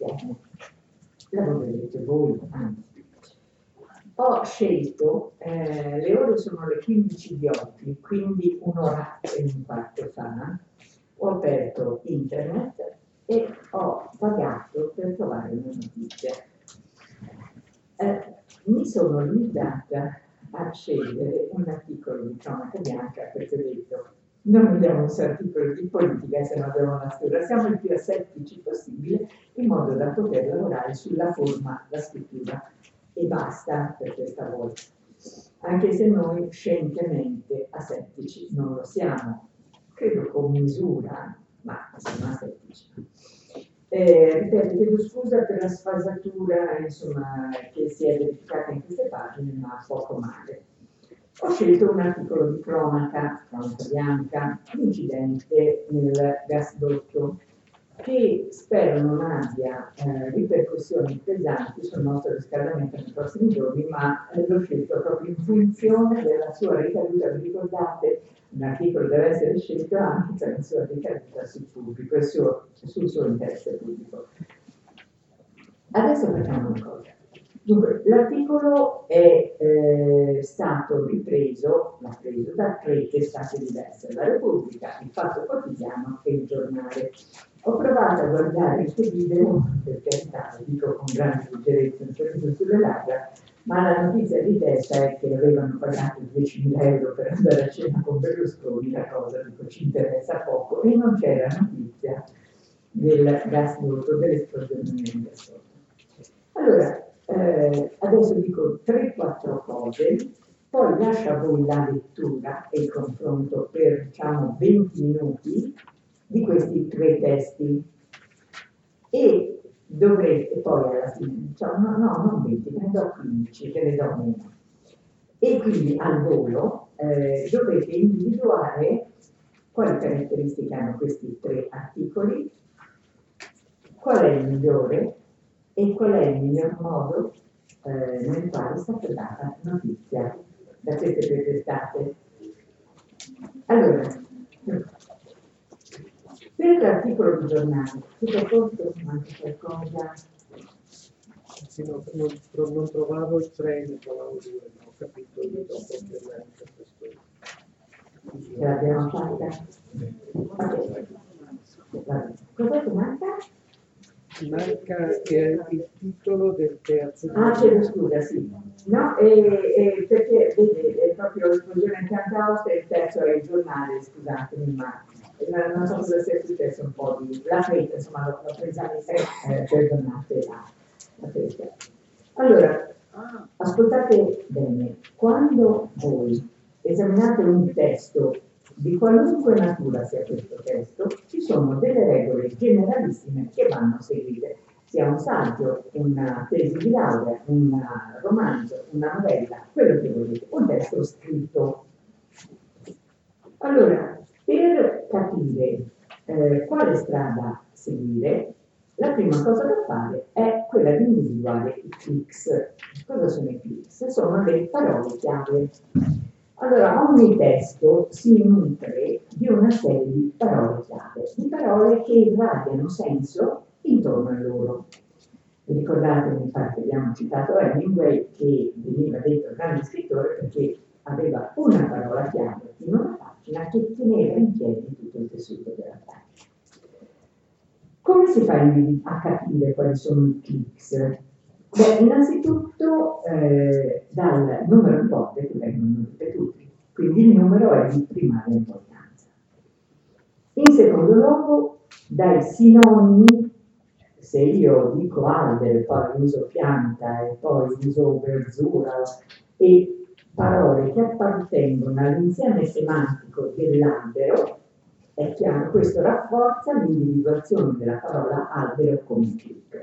uomo. La vedrete voi, anzi. Ho scelto, le ore sono le 15 di oggi, quindi un'ora e un quarto fa, ho aperto internet e ho pagato per trovare una notizia. Mi sono limitata a scegliere un articolo di cronaca bianca perché ho detto non abbiamo un articolo di politica se non abbiamo una stura, siamo il più asettici possibile in modo da poter lavorare sulla forma, la scrittura e basta per questa volta, anche se noi scientemente asettici non lo siamo, credo con misura, ma siamo asettici. Ripeto, chiedo scusa per la sfasatura insomma, che si è verificata in queste pagine, ma poco male. Ho scelto un articolo di cronaca bianca, incidente nel gasdotto, che spero non abbia ripercussioni pesanti sul nostro riscaldamento nei prossimi giorni, ma l'ho scelto proprio in funzione della sua ricaduta. Vi ricordate, un articolo deve essere scelto anche per la sua ricaduta sul pubblico e sul suo interesse pubblico. Adesso facciamo una cosa. Dunque, l'articolo è stato ripreso, l'ha preso da 3 testate diverse, la Repubblica, il Fatto Quotidiano e il Giornale. Ho provato a guardare il video, per carità, lo dico con grande leggerezza, un sorriso sulle labbra, ma la notizia di testa è che avevano pagato 10.000 euro per andare a cena con Berlusconi, la cosa dico, ci interessa poco, e non c'era notizia del gasdotto, dell'esplosione del gasdotto. Allora, adesso dico 3-4 cose, poi lascio a voi la lettura e il confronto per, diciamo, 20 minuti di questi 3 testi e dovrete poi alla fine, diciamo, no, non 20, ne do 15, che ne do meno. E quindi al volo dovrete individuare quali caratteristiche hanno questi 3 articoli, qual è il migliore e qual è il miglior modo nel quale è stata data notizia da queste 3 testate. Allora, per l'articolo di giornale, tutto a posto, manca qualcosa? Sì, no, non trovavo il 3, ne trovavo 2, ma ho capito che dopo ovviamente questo. Ce l'abbiamo fatta? Cosa ti manca? Manca il titolo del terzo. Ah, chiedo scusa, sì. No, perché vede, è proprio l'esplosione in pianta Aosta e il terzo è il giornale, scusatemi, ma non so cosa sia successo, un po' di la fretta, insomma, l'ho presa perdonate la fretta. Allora, ascoltate bene, quando voi esaminate un testo di qualunque natura sia questo testo, ci sono delle regole generalissime che vanno seguite, sia un saggio, una tesi di laurea, un romanzo, una novella, quello che volete, un testo scritto. Allora, per capire quale strada seguire, la prima cosa da fare è quella di individuare i clics. Cosa sono i clics? Sono le parole chiave. Allora, ogni testo si nutre di una serie di parole chiave, di parole che irradiano senso intorno a loro. Vi ricordate, infatti, abbiamo citato Hemingway, che veniva detto grande scrittore perché aveva una parola chiave in una pagina che teneva in piedi tutto il tessuto della pagina. Come si fa a capire quali sono i clics? Beh, innanzitutto dal numero di volte che vengono ripetuti, quindi il numero è di primaria importanza. In secondo luogo, dai sinonimi, se io dico albero, poi uso pianta e poi uso verdura e parole che appartengono all'insieme semantico dell'albero, è chiaro, questo rafforza l'individuazione della parola albero come click.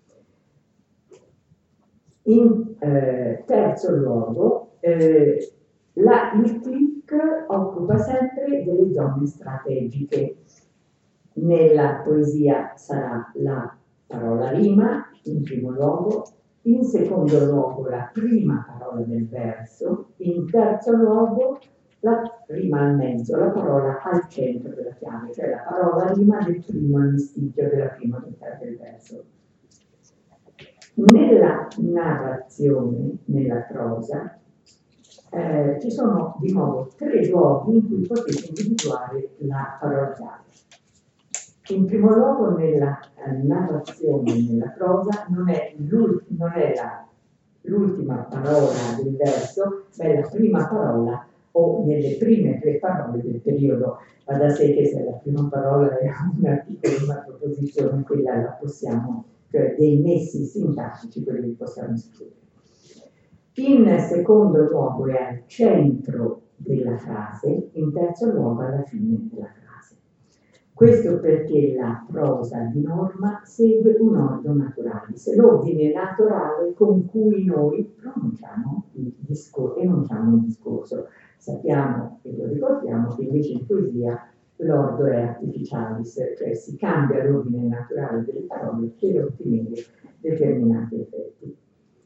In terzo luogo, il click occupa sempre delle zone strategiche. Nella poesia sarà la parola rima, in primo luogo, in secondo luogo la prima parola del verso, in terzo luogo la rima al mezzo, la parola al centro della chiave, cioè la parola rima del primo mistigio della prima metà del verso. Nella narrazione, nella prosa, ci sono di nuovo 3 luoghi in cui potete individuare la parola chiave. In primo luogo nella narrazione, nella prosa, non è l'ultima parola del verso, ma è la prima parola o nelle prime 3 parole del periodo. Va da sé che se la prima parola è un articolo, una proposizione, quella la possiamo, cioè dei messi sintattici, quelli li possiamo scrivere. In secondo luogo è al centro della frase, in terzo luogo alla fine della frase. Questo perché la prosa di norma segue un ordine naturale, se l'ordine naturale con cui noi pronunciamo il discorso, enunciamo il discorso. Sappiamo e lo ricordiamo che invece in poesia l'ordo è artificialis, cioè si cambia l'ordine naturale delle parole per ottenere determinati effetti.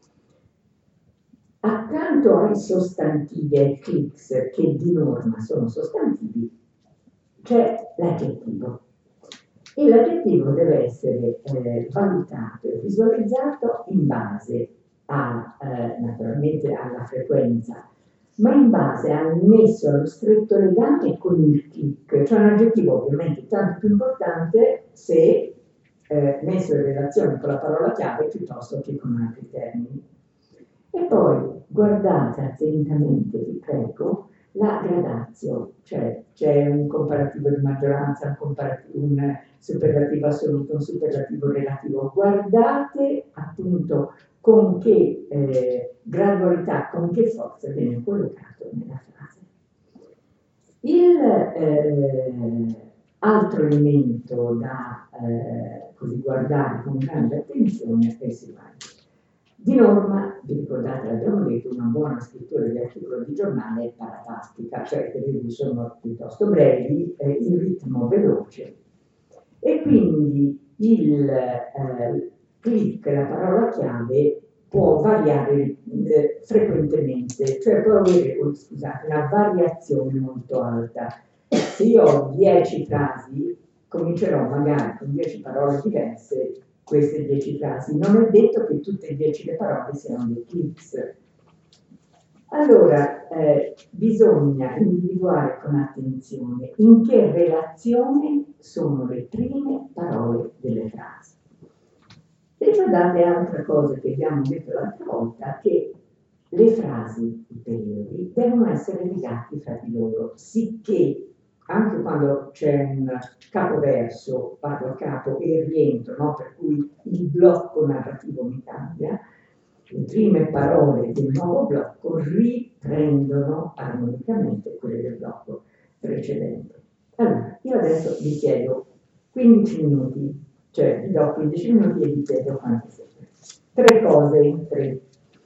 Accanto ai sostantivi e ai clics, che di norma sono sostantivi, c'è l'aggettivo. E l'aggettivo deve essere valutato e visualizzato in base naturalmente alla frequenza, ma in base al nesso, allo stretto legame con il click, cioè un aggettivo ovviamente tanto più importante se messo in relazione con la parola chiave piuttosto che con altri termini. E poi guardate attentamente, vi prego, la gradazio, cioè c'è un comparativo di maggioranza, un superlativo assoluto, un superlativo relativo. Guardate appunto con che gradualità, con che forza viene collocato nella frase. Il altro elemento da così guardare con grande attenzione è il seguente. Di norma, vi ricordate, l'abbiamo detto, una buona scrittura di articolo di giornale è paratastica, cioè i periodi sono piuttosto brevi, il ritmo veloce e quindi il click, la parola chiave, può variare frequentemente, cioè può avere una variazione molto alta. Se io ho 10 frasi, comincerò magari con 10 parole diverse queste 10 frasi. Non è detto che tutte e 10 le parole siano dei clips. Allora, bisogna individuare con attenzione in che relazione sono le prime parole delle frasi. Ricordate altra cosa che abbiamo detto l'altra volta, che le frasi, i periodi, devono essere legati fra di loro, sicché anche quando c'è un capoverso, parlo a capo e rientro, no? Per cui il blocco narrativo mi cambia, le prime parole del nuovo blocco riprendono armonicamente quelle del blocco precedente. Allora, io adesso vi chiedo 15 minuti, cioè vi do 15 minuti e vi chiedo quanti siete. 3 cose, 3.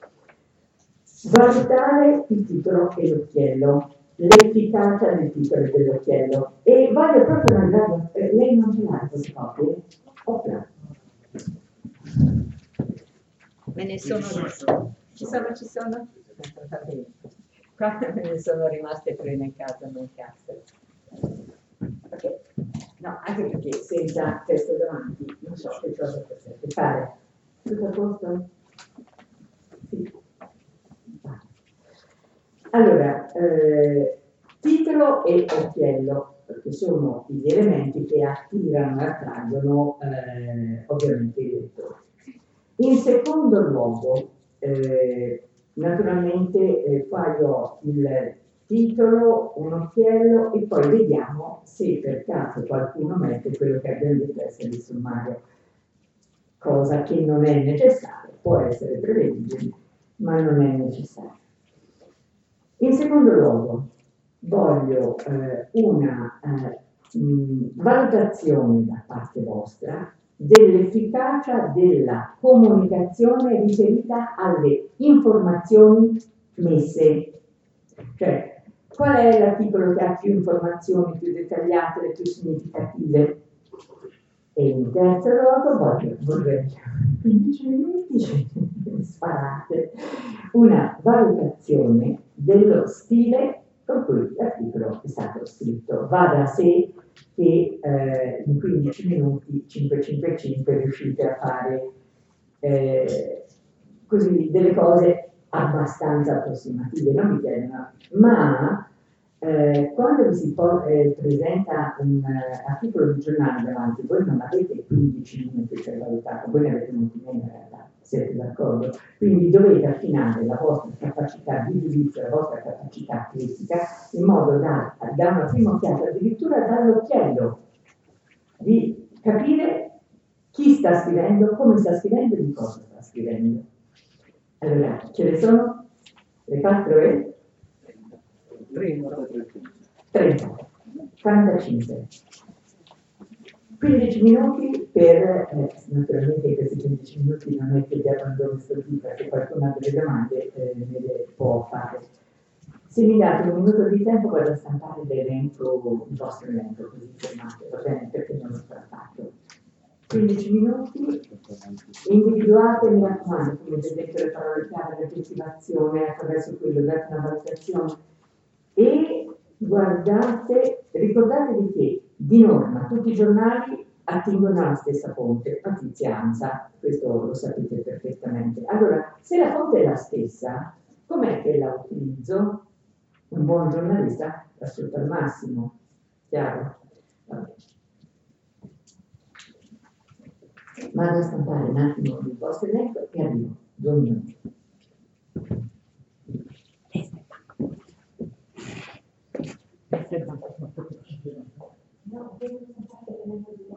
Valutare il titolo e l'occhiello, l'efficacia del titolo e dell'occhiello. E voglio proprio mandare, lei non ce l'ha queste copie? Opla. Me ne sono, ci sono? Qua me ne sono rimaste 3 nel caso, non cazzo. Ok, no, anche perché senza testo davanti non so che cosa potete fare. Tutto a posto? Sì. Allora, titolo e occhiello, perché sono gli elementi che attirano e attraggono ovviamente i lettori. In secondo luogo, naturalmente qua io ho il titolo, un occhiello e poi vediamo se per caso qualcuno mette quello che abbiamo detto essere il sommario, cosa che non è necessaria, può essere prevedibile, ma non è necessario. In secondo luogo, voglio una valutazione da parte vostra dell'efficacia della comunicazione riferita alle informazioni messe. Cioè, qual è l'articolo che ha più informazioni, più dettagliate, più significative? E in terzo luogo vorrei 15 minuti sparate, una valutazione dello stile con cui l'articolo è stato scritto. Va da sé che in 15 minuti 555 riuscite a fare così delle cose abbastanza approssimative, non mi chiedono, ma quando vi si presenta un articolo di giornale davanti, voi non avete 15 minuti per valutarlo, voi ne avete molti meno in realtà, siete d'accordo? Quindi dovete affinare la vostra capacità di giudizio, la vostra capacità critica, in modo da una prima occhiata, addirittura dall'occhiello, di capire chi sta scrivendo, come sta scrivendo e di cosa sta scrivendo. Allora, ce ne sono? Le 4 e? 30, 45. 15 minuti per, naturalmente questi 15 minuti non è che vi abbandono sto tipo, se qualcuno ha delle domande me le può fare. Se mi date un minuto di tempo vado a stampare l'elenco, il vostro elenco, così fermate, va bene, perché non l'ho fatto. 15 minuti, individuate, mi raccomando, come per esempio le parole chiave, l'aggettivazione, attraverso quello date una valutazione e guardate, ricordatevi che di norma tutti i giornali attingono alla stessa fonte, notizianza, questo lo sapete perfettamente. Allora, se la fonte è la stessa, com'è che la utilizzo? Un buon giornalista la sfrutta al massimo, chiaro? Vabbè. Vado a stampare un attimo il vostro elenco e arrivo, 2 minuti. No, devo stampare l'elenco di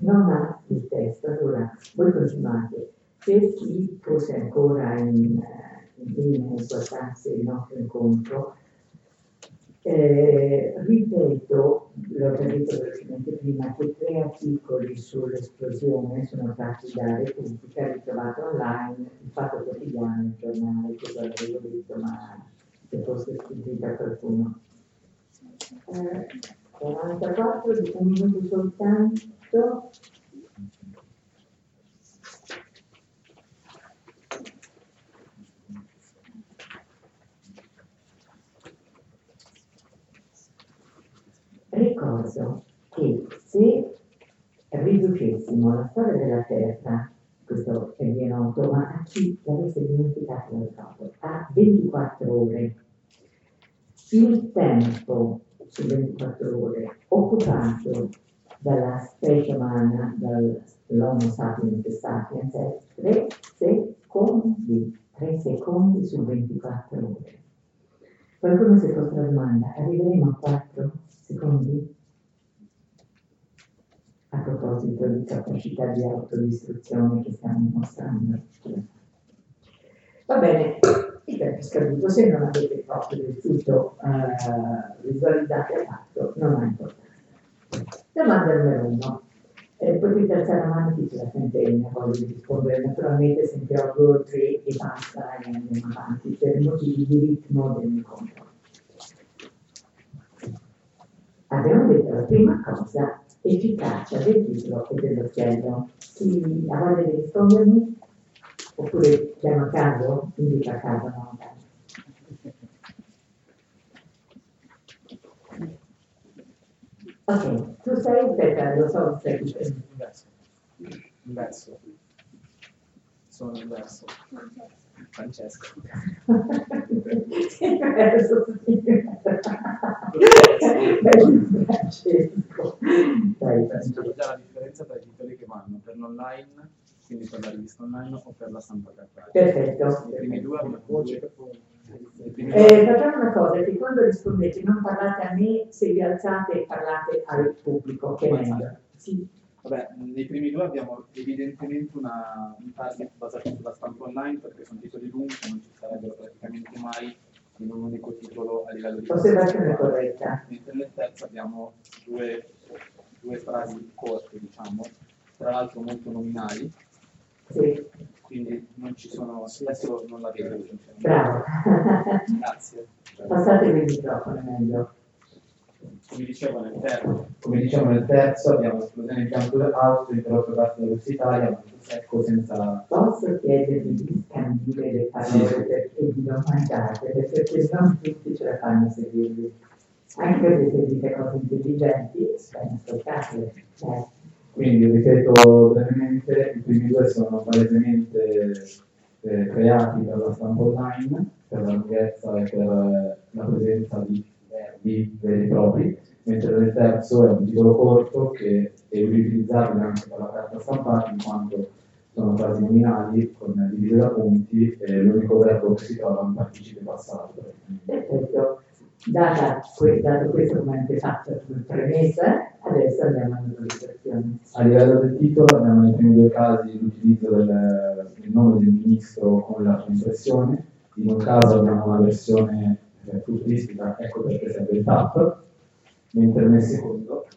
non ha il testo. Allora, voi continuate. Per chi fosse ancora in linea e guardasse il nostro incontro, ripeto, l'ho già detto velocemente prima, che 3 articoli sull'esplosione sono tratti da Repubblica, ritrovato online, il Fatto Quotidiano, il giornale, che l'avevo detto, ma se fosse sfuggita qualcuno. 44, di un minuto soltanto. Ricordo che se riducessimo la storia della Terra, questo è bien noto, ma a chi l'avesse dimenticato lo ricordo, a 24 ore, il tempo su 24 ore occupato dalla specie umana, dall'Homo sapiens sapiens, è 3 secondi su 24 ore. Qualcuno si è posto la domanda, arriveremo a 4 secondi? A proposito di capacità di autodistruzione che stiamo mostrando. Va bene, il tempo è scaduto, se non avete proprio del tutto visualizzato e fatto, non ha importanza. Domanda numero 1. Potete alzare la mano chi ce la sente e ne voglio rispondere, naturalmente sentirò 2 o 3 e basta e andiamo avanti per motivi di ritmo dell'incontro. Abbiamo detto la prima cosa, efficacia del titolo e dell'occhiello. Chi ha voglia di rispondermi? Oppure chiama a caso? Indica a caso, no? Ok, tu sei, aspetta, lo so, sei Inverso. Sono inverso. Francesco. Francesco. Dai, C'è già la differenza tra i titoli che vanno per l'online, quindi per la rivista online o per la stampa cartacea. Perfetto. I primi due abbiamo facciamo una cosa, che quando rispondete non parlate a me, se vi alzate parlate al pubblico, che è meglio. Sì. Vabbè, nei primi due abbiamo evidentemente un target basato sulla stampa online, perché sono titoli lunghi che non ci sarebbero praticamente mai in un unico titolo a livello di osservazione corretta. Mentre nel terzo abbiamo due frasi corte, diciamo, tra l'altro molto nominali. Sì. Quindi non ci sono, adesso non la vedo. Bravo. Grazie. Passatevi il microfono, meglio. Come diciamo nel terzo abbiamo esplosione di campo alto interrotto da velocitaria, ma secco senza... Posso chiedervi di scandire le parole perché vi non mancate, perché non tutti ce la fanno a seguirvi. Anche perché se dite cose intelligenti, stai ascoltarle. Quindi, ripeto brevemente, i primi due sono palesemente creati per la stampa online, per la lunghezza e per la presenza di verbi veri e propri, mentre nel terzo è un titolo corto che è utilizzabile anche per la carta stampata, in quanto sono frasi nominali con divise da punti e l'unico verbo che si trova è un participe passato. Perfetto. Dato questo come antefatto come premessa, adesso andiamo alla valorizzazione. A livello del titolo abbiamo nei primi due casi l'utilizzo del nome del ministro con la sua impressione, in un caso abbiamo una versione futuristica, ecco perché serve il TAP, mentre nel secondo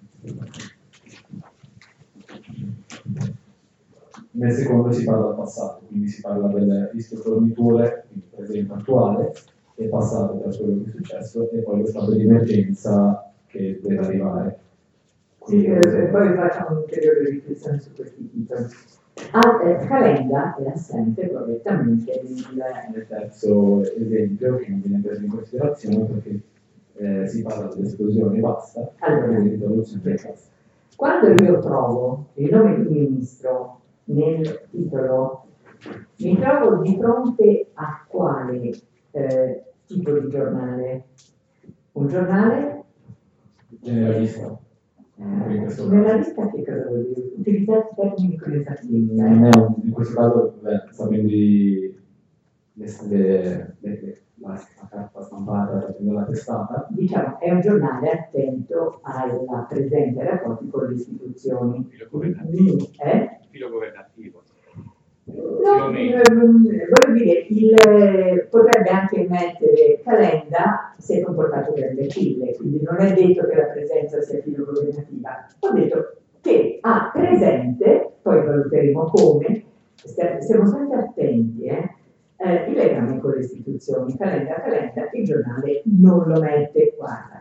si parla del passato, quindi si parla delle liste forniture, quindi presente attuale, e passato per quello che è successo, e poi lo stato di emergenza che deve arrivare. Sì, e poi facciamo un'ulteriore riflessione su questi titoli. Calenda è assente correttamente nel terzo esempio, che non viene preso in considerazione perché si parla dell'esplosione e basta, allora, quando io trovo il nome di un ministro nel titolo, mi trovo di fronte a quale tipo di giornale? Un giornale? Generalista. Nella lista che cosa vuol dire? Utilizzare termini con esattezza. In questo caso, sapendo la carta stampata della testata. Diciamo, è un giornale attento alla presenza e ai rapporti con le istituzioni. Filo governativo. Filo governativo. No, voglio dire, potrebbe anche mettere Calenda si è comportato da imbecille, quindi non è detto che la presenza sia filogovernativa. Ho detto che ha presente, poi valuteremo come, stiamo sempre attenti, il legame con le istituzioni. Calenda, il giornale non lo mette, guarda.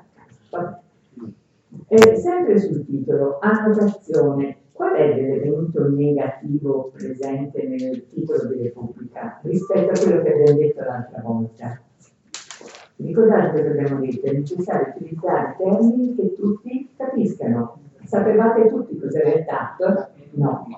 Sempre sul titolo, annotazione. Qual è l'elemento negativo presente nel titolo di Repubblica rispetto a quello che abbiamo detto l'altra volta? Ricordate che abbiamo detto, è necessario utilizzare termini che tutti capiscano. Sapevate tutti cos'era il TAP? No.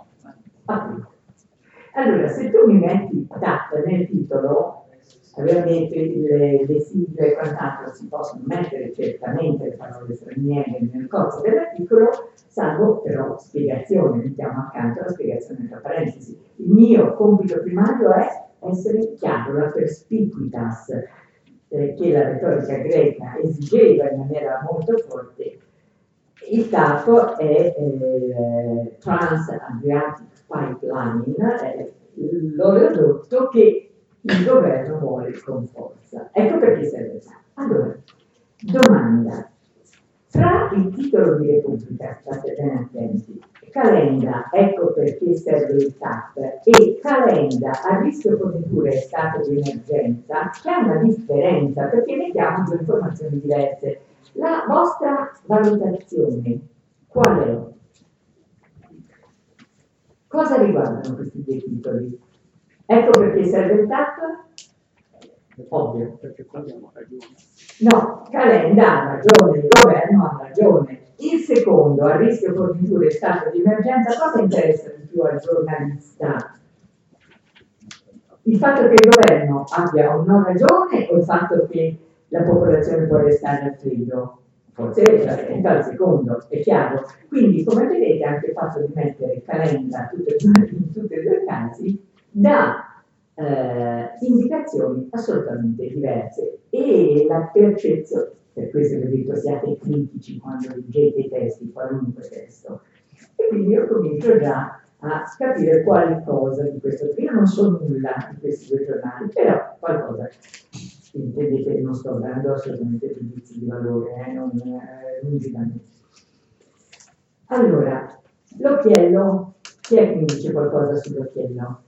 Allora, se tu mi metti TAP nel titolo, abbiamo detto le sigle e quant'altro si possono mettere certamente le parole straniere nel corso dell'articolo, salvo però spiegazione, mettiamo accanto la spiegazione tra parentesi. Il mio compito primario è essere chiaro, la perspicuitas, che la retorica greca esigeva in maniera molto forte. Il TAP è Trans-Adriatic Pipeline, è l'oleodotto che il governo vuole con forza. Ecco perché serve il TAP. Allora, domanda. Fra il titolo di Repubblica, state bene attenti, Calenda, ecco perché serve il TAP, e Calenda a rischio forniture e stato di emergenza, c'è una differenza perché mettiamo due informazioni diverse. La vostra valutazione qual è? Cosa riguardano questi due titoli? Ecco perché serve il TAP? Ovvio. Perché qua abbiamo ragione. No, Calenda ha ragione, il governo ha ragione. Il secondo, a rischio forniture e stato di emergenza, cosa interessa di più al giornalista? Il fatto che il governo abbia o non ragione o il fatto che la popolazione può restare al freddo? Forse il secondo, è chiaro. Quindi, come vedete, anche il fatto di mettere Calenda in tutti e due i casi dà indicazioni assolutamente diverse, e la percezione, per questo vi ho detto siate critici quando leggete i testi, qualunque testo, e quindi io comincio già a capire qualcosa di questo. Io non so nulla di questi due giornali, però qualcosa. Intendete che non sto dando assolutamente giudizi di valore, non mi da me. Allora, l'occhiello, chi è che mi dice qualcosa sull'occhiello?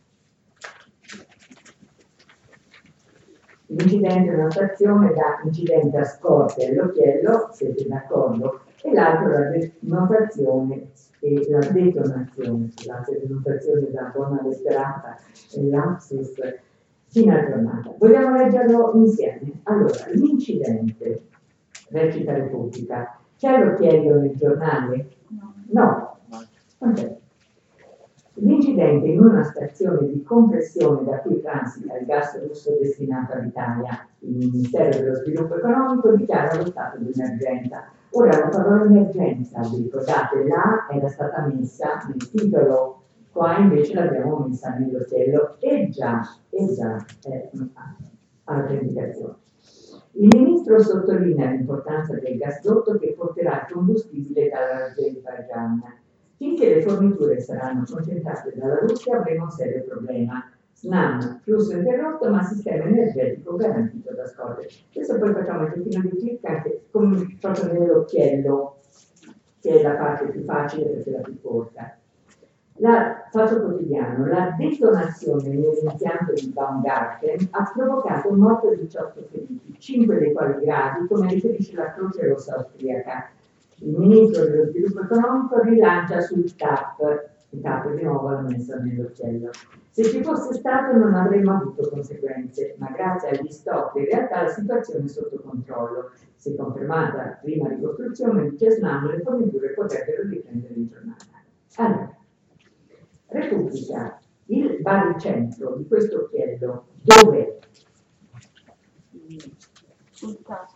L'incidente è una stazione da incidente a scorte all'occhiello, siete d'accordo? E l'altro la denotazione e la detonazione, scusate, denotazione da buona letterata e lapsus fino a giornata. Vogliamo leggerlo insieme? Allora, l'incidente, recita Repubblica, c'è l'occhiello nel giornale? No. Okay. L'incidente in una stazione di compressione da cui transita il gas russo destinato all'Italia. Il Ministero dello Sviluppo Economico dichiara lo stato di emergenza. Ora la parola emergenza, vi ricordate, là era stata messa nel titolo, qua invece l'abbiamo messa nell'occhiello e già è altra indicazione. Il ministro sottolinea l'importanza del gasdotto che porterà il combustibile dall'Azerbaigian. Finché le forniture saranno concentrate dalla Russia avremo un serio problema. SNAM, flusso interrotto ma sistema energetico garantito da scorte. Adesso poi facciamo un pochino di clic anche proprio nell'occhiello, che è la parte più facile perché è la più corta. Fatto quotidiano, la detonazione nell'impianto di Baumgarten ha provocato un morto di 18 feriti, 5 dei quali gravi, come riferisce la Croce Rossa austriaca. Il ministro dello sviluppo economico rilancia sul TAP, il TAP di nuovo l'ha messo nell'occhiello. Se ci fosse stato non avremmo avuto conseguenze, ma grazie agli stop in realtà la situazione è sotto controllo. Se confermata la prima ricostruzione di Cesnam, le forniture potrebbero riprendere in giornata. Allora, Repubblica, il baricentro di questo occhiello, dove? Sul TAP.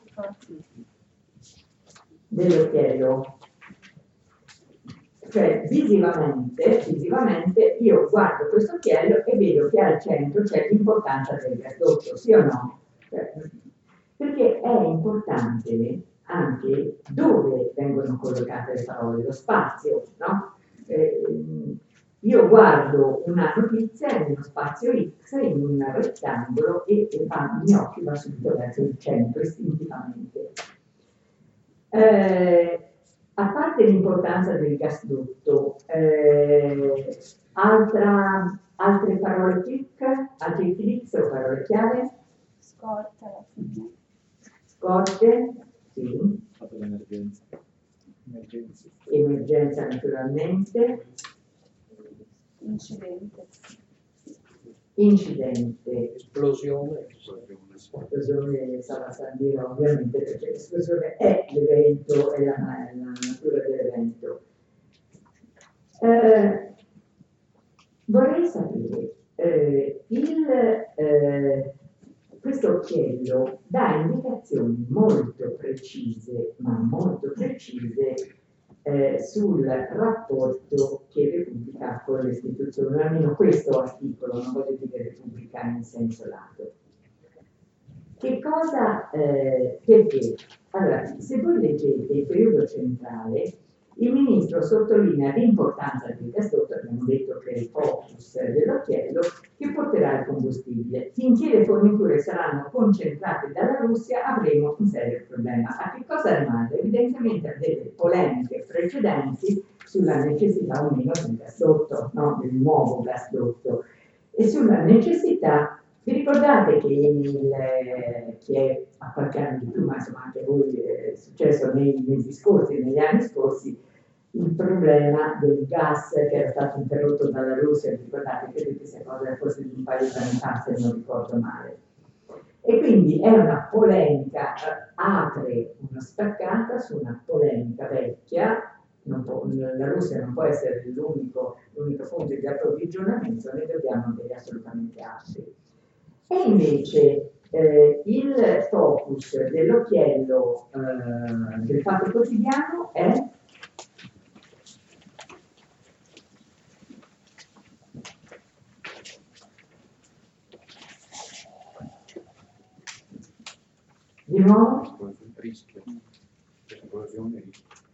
Dell'occhiello, cioè visivamente io guardo questo occhiello e vedo che al centro c'è l'importanza del gasdotto, sì o no? perché è importante anche dove vengono collocate le parole, lo spazio, no? Io guardo una notizia in uno spazio X, in un rettangolo, e il mio occhio va subito verso il centro, istintivamente. A parte l'importanza del gasdotto, altre parole click, altri click o parole chiave? Scorte alla fine. Scorte, sì. Fatto l'emergenza. Emergenza naturalmente. Incidente. Esplosione. L'esplosione sarà Sandino ovviamente, perché l'esplosione è l'evento, è la natura dell'evento. Vorrei sapere, questo occhiello dà indicazioni molto precise, ma molto precise, sul rapporto che Repubblica ha con le istituzioni, almeno questo articolo, non voglio dire Repubblica in senso lato. Che cosa, perché? Allora, se voi leggete il periodo centrale, il ministro sottolinea l'importanza del gasdotto, abbiamo detto che è il focus dell'occhiello, che porterà il combustibile. Finché le forniture saranno concentrate dalla Russia avremo un serio problema. A che cosa rimane? Evidentemente a delle polemiche precedenti sulla necessità o meno del gasdotto, no? Del nuovo gasdotto, e sulla necessità. Vi ricordate che a qualche anno di più, ma insomma anche voi è successo nei mesi scorsi, negli anni scorsi, il problema del gas che era stato interrotto dalla Russia, vi ricordate, credo che sia cosa forse di un paio di anni fa, se non ricordo male. E quindi è una polemica, apre una staccata su una polemica vecchia. La Russia non può essere l'unico punto di approvvigionamento, ne dobbiamo avere assolutamente altri. E invece il focus dell'occhiello del Fatto Quotidiano è di nuovo rischio. Esplosione,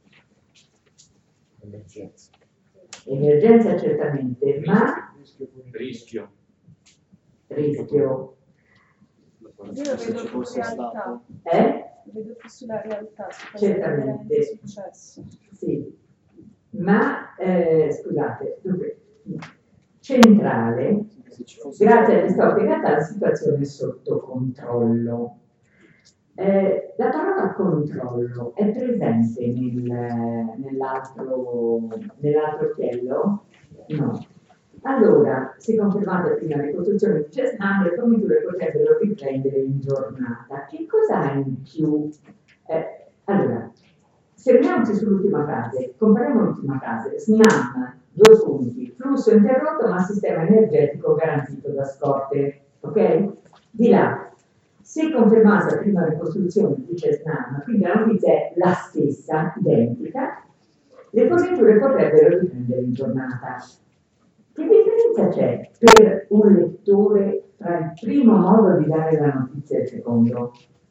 emergenza. Emergenza certamente, ma Rischio. Rischio. Io lo vedo più realtà. Vedo più sulla realtà, su cosa Certamente. è successo. Sì, ma scusate, dunque, centrale, grazie agli stop in realtà la situazione è sotto controllo. La parola controllo è presente nell'altro occhiello? No. Allora, se confermata prima ricostruzione di Cesnam, le forniture potrebbero riprendere in giornata. Che cosa ha in più? Allora, fermiamoci sull'ultima frase, compariamo l'ultima frase. SNAM, 2 punti, flusso interrotto ma sistema energetico garantito da scorte. Ok? Di là, se confermata la prima ricostruzione dice SNAM, quindi la notizia è la stessa, identica, le forniture potrebbero riprendere in giornata. Che differenza c'è per un lettore tra il primo modo di dare la notizia e il secondo?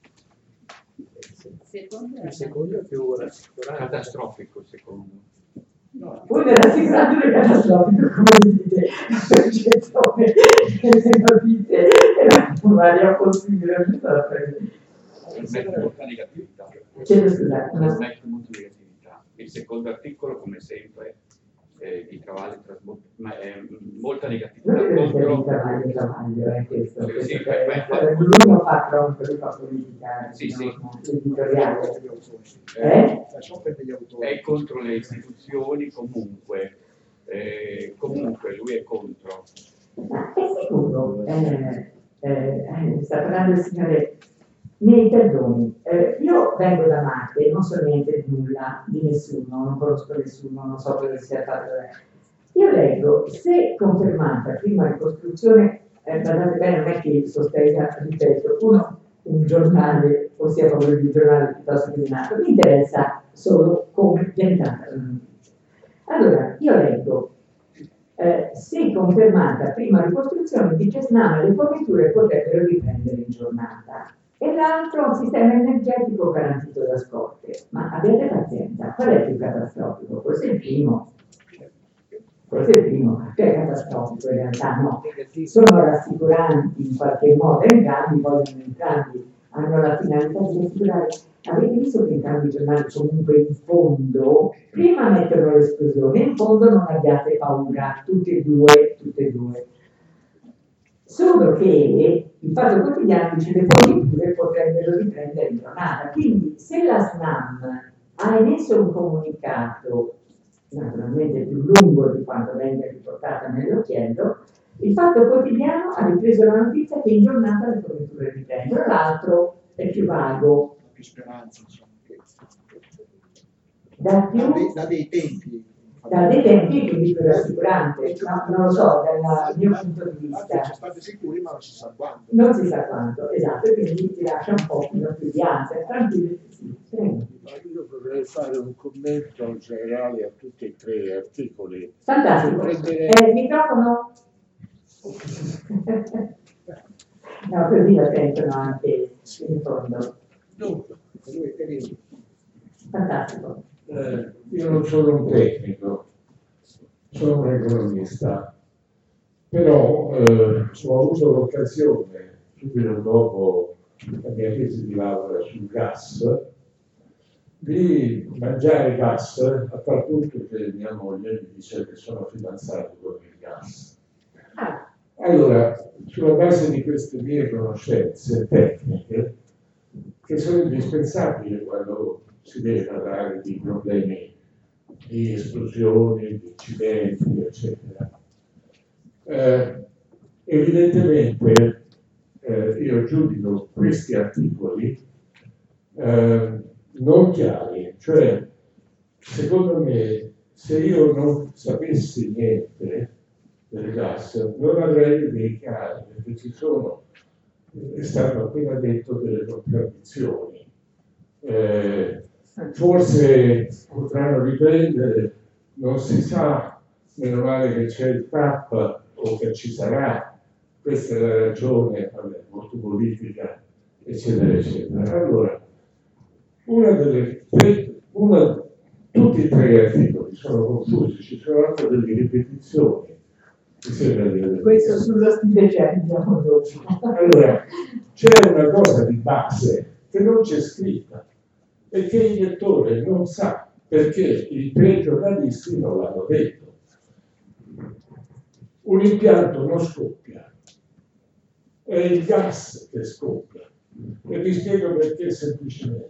Il secondo è più rassicurante. Catastrofico, secondo. No. Voi ve l'assicurate che è catastrofico, come dite, la percezione delle notizie è la più varia possibile. Trasmette molta negatività. Chiedo scusa. Trasmette molta negatività. Il secondo articolo, come sempre, di Cavalli molta negatività Non deve essere contro di Travaglio, è questo. Sì, Lui non fa troppo, lui fa politica, sì, editoriale. È contro le istituzioni comunque. Comunque lui è contro. Ma è sicuro, sta parlando il signore, miei perdoni, io vengo da Marte, non so niente di nulla, di nessuno, non conosco nessuno, non so cosa sia fatto. Io leggo, se confermata prima ricostruzione, guardate bene, non è che sostenga, ripeto, un giornale, ossia proprio il giornale piuttosto che di nato, mi interessa solo come piantata la notizia. Allora, io leggo, se confermata prima ricostruzione, dice Snam, le forniture potrebbero riprendere in giornata. E l'altro, un sistema energetico garantito da scorte. Ma abbiate pazienza, qual è più catastrofico? Forse il primo. Forse il primo, che è catastrofico in realtà, no. Sono rassicuranti in qualche modo, entrambi hanno la finalità di assicurare. Avete visto che entrambi i giornali comunque in fondo, prima mettono l'esplosione, in fondo non abbiate paura, tutte e due. Solo che il Fatto Quotidiano dice che le forniture potrebbero riprendere in giornata. Quindi se la SNAM ha emesso un comunicato, naturalmente più lungo di quanto venga riportato nell'occhiello, il Fatto Quotidiano ha ripreso la notizia che in giornata le forniture riprendono, l'altro è più vago. Più speranza, insomma. Da dei tempi, quindi più rassicurante, non lo so, dal mio punto di vista. Ci state sicuri, ma non si sa quando. Non si sa quanto, esatto, quindi ti lascia un po' più di ansia, tranquillo. Io vorrei fare un commento generale a tutti e tre gli articoli. Fantastico. Il microfono? No, così lo sentono anche in fondo. Dunque, Fantastico. Io non sono un tecnico, sono un economista, però ho avuto l'occasione, subito dopo la mia tesi di laurea sul gas, di mangiare gas a tal punto che mia moglie mi dice che sono fidanzato con il gas. Allora, sulla base di queste mie conoscenze tecniche, che sono indispensabili quando si deve parlare di problemi di esplosioni, di incidenti, eccetera. Evidentemente io giudico questi articoli non chiari, cioè secondo me se io non sapessi niente del gas non avrei idee chiare, perché ci sono, è stato appena detto, delle contraddizioni. Forse potranno riprendere, non si sa, meno male che c'è il TAP o che ci sarà, questa è la ragione, vabbè, molto politica, eccetera, eccetera. Allora, tutti e tre gli articoli sono confusi, ci sono anche delle ripetizioni. Questo sullo stile c'è, andiamo dopo. Allora, c'è una cosa di base che non c'è scritta e che il lettore non sa perché i tre giornalisti non l'hanno detto. Un impianto non scoppia, è il gas che scoppia. E vi spiego perché semplicemente.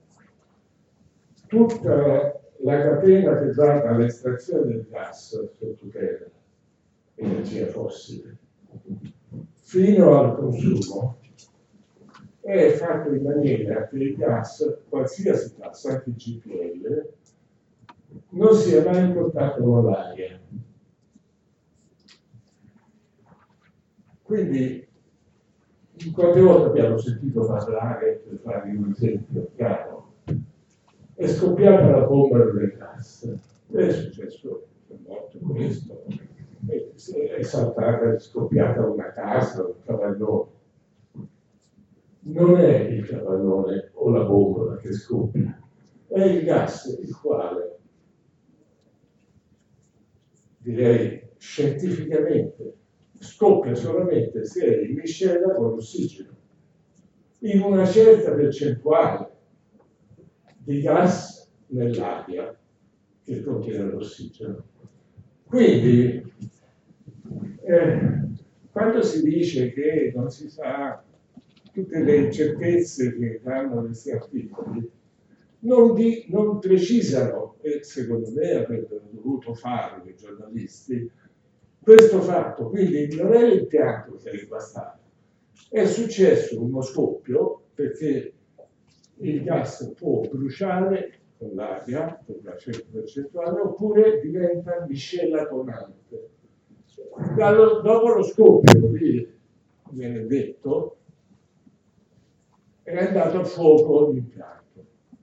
Tutta la catena che va dall'estrazione del gas sottoterra, energia fossile, fino al consumo, è fatto in maniera che il gas, qualsiasi gas, anche il GPL, non sia mai in contatto con l'aria. Quindi, quante volte abbiamo sentito parlare, per fare un esempio chiaro, è scoppiata la bomba del gas, è successo, è morto questo, è saltata, è scoppiata una casa, un capannone. Non è il capannone o la bombola che scoppia, è il gas il quale, direi scientificamente, scoppia solamente se è in miscela con l'ossigeno, in una certa percentuale di gas nell'aria che contiene l'ossigeno. Quindi, quando si dice che non si sa tutte le incertezze che danno questi articoli, non precisano, e secondo me avrebbero dovuto farlo i giornalisti, questo fatto. Quindi non è l'impianto che è guastato, è successo uno scoppio perché il gas può bruciare con l'aria, con una certa percentuale, oppure diventa miscela tonante. Dopo lo scoppio, così viene detto, è andato a fuoco l'impianto.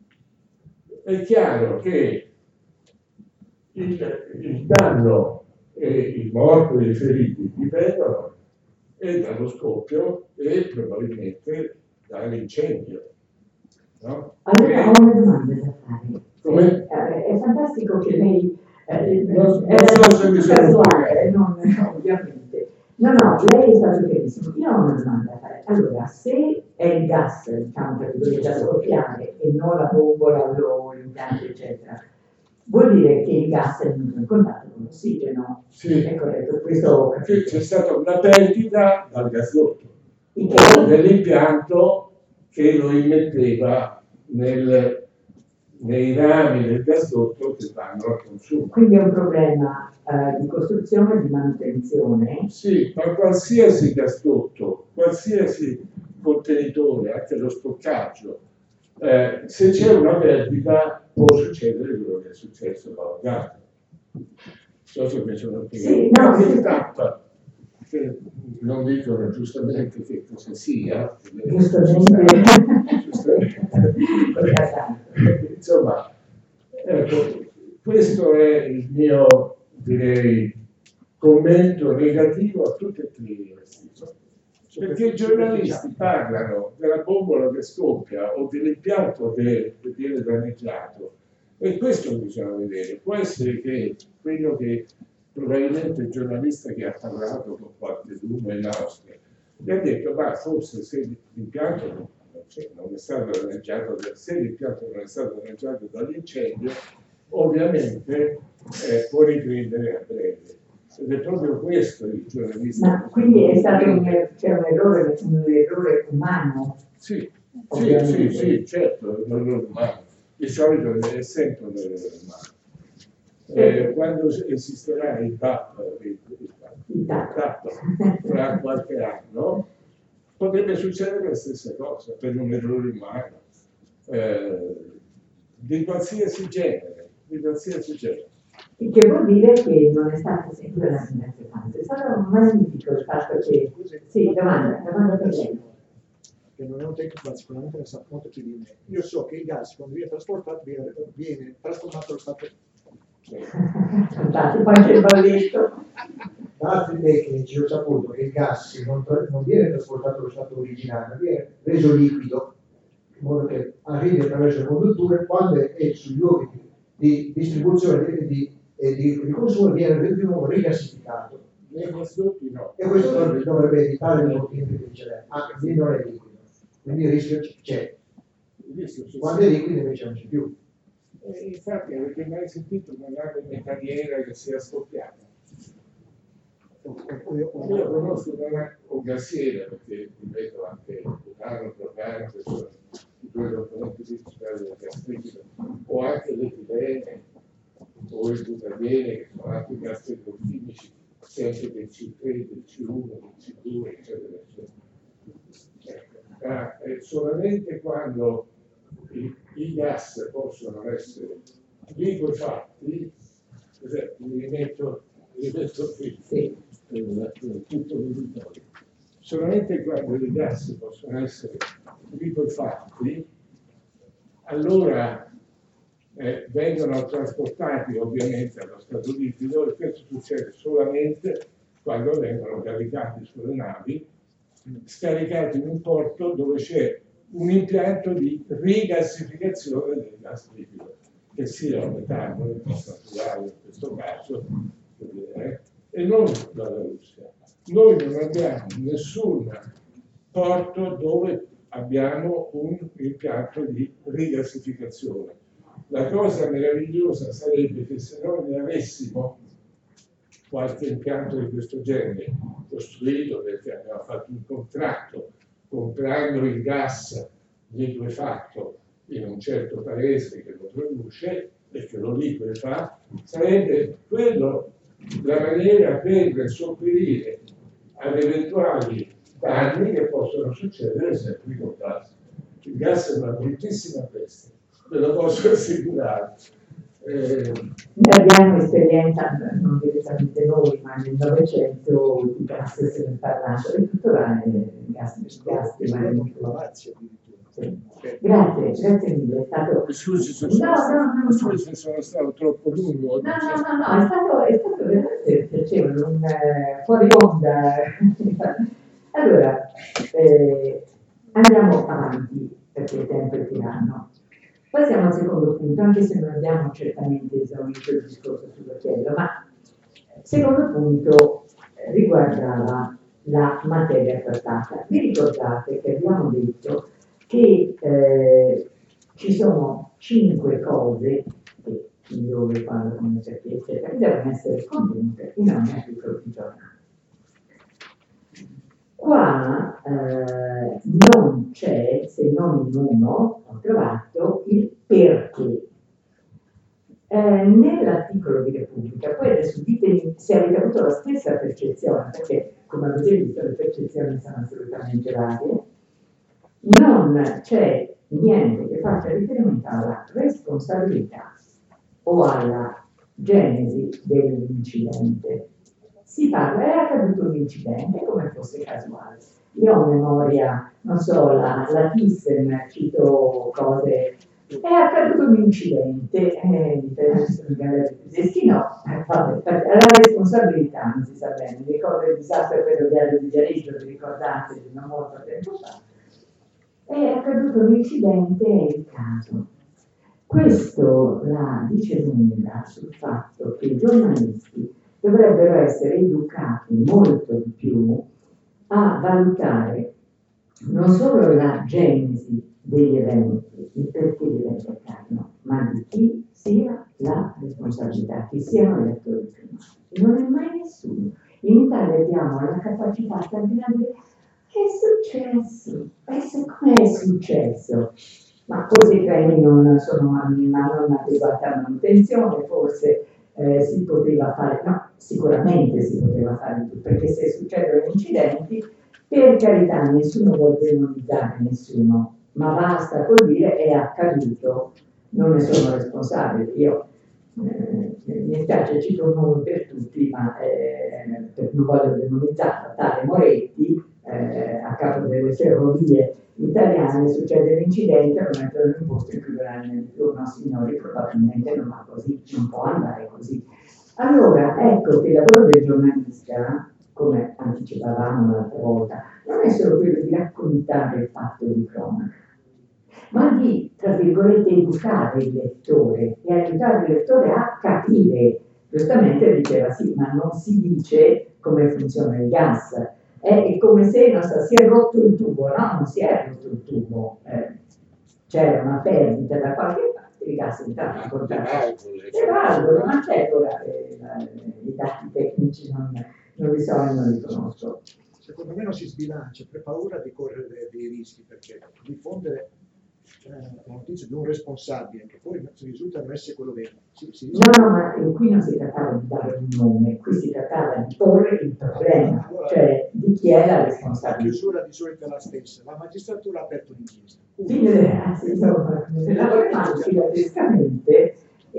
È chiaro che il danno e i morti e i feriti dipendono e dallo scoppio e probabilmente dall'incendio. No? Allora ho una domanda da fare. Come? È fantastico che lei non so se mi sono casuale, non, ovviamente. No, lei è stato benissimo. Io ho una domanda da fare. Allora, se è il gas, diciamo, che dovete scoppiare e non la bombola o l'impianto, eccetera, vuol dire che il gas è venuto in contatto con l'ossigeno? Sì. È corretto, questo C'è stata una perdita dal gasdotto dell'impianto che lo immetteva nei rami del gasdotto che vanno al consumo. Quindi è un problema di costruzione e di manutenzione? Sì, ma qualsiasi gasdotto, qualsiasi contenitore, anche lo stoccaggio, se c'è una perdita può succedere quello che è successo con il gas. Non so se mi sono spiegato. Sì, no, che tappa, che non dicono giustamente che cosa sia. Giustamente. Insomma, ecco, questo è il mio, direi, commento negativo a tutte e tre le questioni. Perché i giornalisti parlano della bombola che scoppia o dell'impianto che viene danneggiato, e questo bisogna vedere. Può essere che quello che probabilmente il giornalista che ha parlato con qualche dubbio in Austria gli ha detto, ma forse se l'impianto non è stato danneggiato, se l'impianto non è stato danneggiato dall'incendio, ovviamente può riprendere a breve. Ed è proprio questo il giornalista. Ma quindi è stato un errore umano? Sì, certo, è un errore umano. Di solito è sempre un errore umano. Quando esisterà il TAP fra qualche anno, potrebbe succedere la stessa cosa per un errore umano, di qualsiasi genere. Il che vuol dire che non è stato sempre la finanziazione. È stato magnifico il fatto che... Sì, domanda per lei. Che non è un tecnico, ma sicuramente ne sa molto più di me. Io so che il gas, quando viene trasportato, viene trasformato allo stato... Fantastico, anche il balletto. Da altri tecnici ho saputo che il gas non viene trasportato allo stato originale, ma viene reso liquido, in modo che arrivi attraverso le condutture, quando è sugli luoghi di distribuzione e di consumo viene di nuovo rigassificato. Nei gasdotti no. E questo dovrebbe evitare il motivo che dice anche lì non è liquido, quindi il rischio c'è. Quando è liquido invece non c'è più. Infatti avete mai sentito una nave metalliera che sia scoppiata? Io conosco una nave gassiera, perché ripeto anche butano, propano, che sono i due componenti principali del gas liquido, o anche l'etilene o il butadiene, che sono anche gas chimici, sempre del C3, del C1, del C2, eccetera, eccetera. Solamente quando i gas possono essere liquefatti, per esempio, li rimetto qui, tutto l'uditorio. Solamente quando i gas possono essere liquefatti, allora vengono trasportati ovviamente allo stato liquido, e questo succede solamente quando vengono caricati sulle navi, scaricati in un porto dove c'è un impianto di rigassificazione del gas liquido, che sia metano, il gas naturale in questo caso, e non dalla Russia. Noi non abbiamo nessun porto dove abbiamo un impianto di rigassificazione. La cosa meravigliosa sarebbe che se noi ne avessimo qualche impianto di questo genere costruito, perché abbiamo fatto un contratto comprando il gas liquefatto in un certo paese che lo produce e che lo liquefa, sarebbe quello la maniera per sopperire ad eventuali danni che possono succedere sempre con il gas. Il gas è una bruttissima bestia, ve lo posso assicurare. Ne abbiamo esperienza, non direttamente noi, ma nel Novecento di gas se ne è parlato, e tutto là gas di la Lazio addirittura. Sì. Grazie mille, è stato... Scusi se sono stato troppo lungo. No, è stato veramente piacevole, un fuori onda. Allora, andiamo avanti perché il tempo è tiranno. Passiamo al secondo punto, anche se non abbiamo certamente esaurito il discorso sull'occhiello, ma il secondo punto riguardava la materia trattata. Vi ricordate che abbiamo detto che ci sono 5 cose che dove quando come eccetera, che devono essere contenute in ogni articolo di giornale. Qua non c'è, se non in uno, ho trovato il perché. Nell'articolo di Repubblica, poi adesso ditemi se avete avuto la stessa percezione, perché come avete visto le percezioni sono assolutamente varie, non c'è niente che faccia riferimento alla responsabilità o alla genesi dell'incidente. Si parla, è accaduto un incidente come fosse casuale. Io ho memoria, non so, la Thyssen, cito cose, è accaduto un incidente, tedeschi no, vabbè, la responsabilità non si sa bene, mi ricordo il disastro ferroviario di Viareggio, vi ricordate, non molto tempo fa, è accaduto un incidente, è il caso. Questo la dice lunga sul fatto che i giornalisti dovrebbero essere educati molto di più a valutare non solo la genesi degli eventi, il perché gli eventi accadono, ma di chi sia la responsabilità, chi siano gli attori primari. Non è mai nessuno. In Italia abbiamo la capacità straordinaria di dire è successo, come è successo? Ma forse i treni non hanno adeguata manutenzione, forse si poteva fare, no, sicuramente si poteva fare più, perché se succedono incidenti, per carità, nessuno vuole demonizzare nessuno, ma basta col dire è accaduto, non ne sono responsabile. Io mi spiace, cito un nome per tutti, ma non voglio demonizzare, tale Moretti, a capo delle ferrovie italiane, succede l'incidente, lo mettono in posto in cui verranno no signori, probabilmente non va così, non può andare così. Allora, ecco che il lavoro del giornalista, come anticipavamo l'altra volta, non è solo quello di raccontare il fatto di cronaca, ma di, tra virgolette, educare il lettore e aiutare il lettore a capire. Giustamente diceva sì, ma non si dice come funziona il gas. È come se non so, si è rotto il tubo, no? Non si è rotto il tubo, c'era una perdita da qualche parte, il gas entrava a portare. È valvole, ma c'è ora i dati tecnici non li so e non li conosco. Secondo me non si sbilancia per paura di correre dei rischi, perché diffondere la notizia di un responsabile che poi risulta non essere quello vero. No, ma qui non si trattava di dare un nome, qui si trattava di porre il problema, allora, cioè di chi è la responsabilità. La chiusura di solito è la stessa, la magistratura ha aperto l'inchiesta. Nella problematica praticamente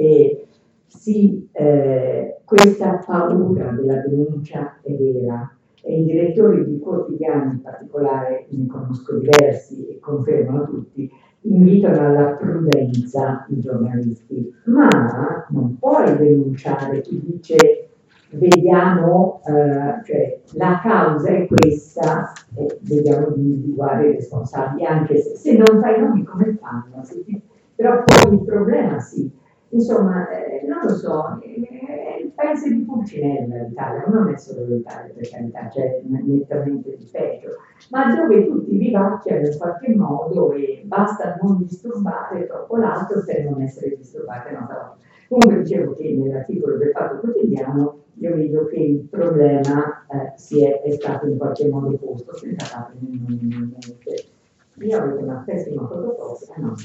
questa paura della denuncia è vera. E i direttori di quotidiani in particolare, ne conosco diversi e confermano tutti, invitano alla prudenza i giornalisti, ma non puoi denunciare chi dice vediamo, cioè la causa è questa e vediamo di individuare i responsabili, anche se non fai nomi come fanno, però poi il problema sì. Insomma, non lo so, è il paese di Pulcinella l'Italia, non è solo l'Italia per carità, c'è nettamente di peggio, ma dove tutti vivacchiano in qualche modo e basta non disturbare troppo l'altro per non essere disturbati. No, comunque dicevo che nell'articolo del Fatto Quotidiano io vedo che il problema è stato in qualche modo posto senza fare niente. Io avevo una pessima fotocopia, no,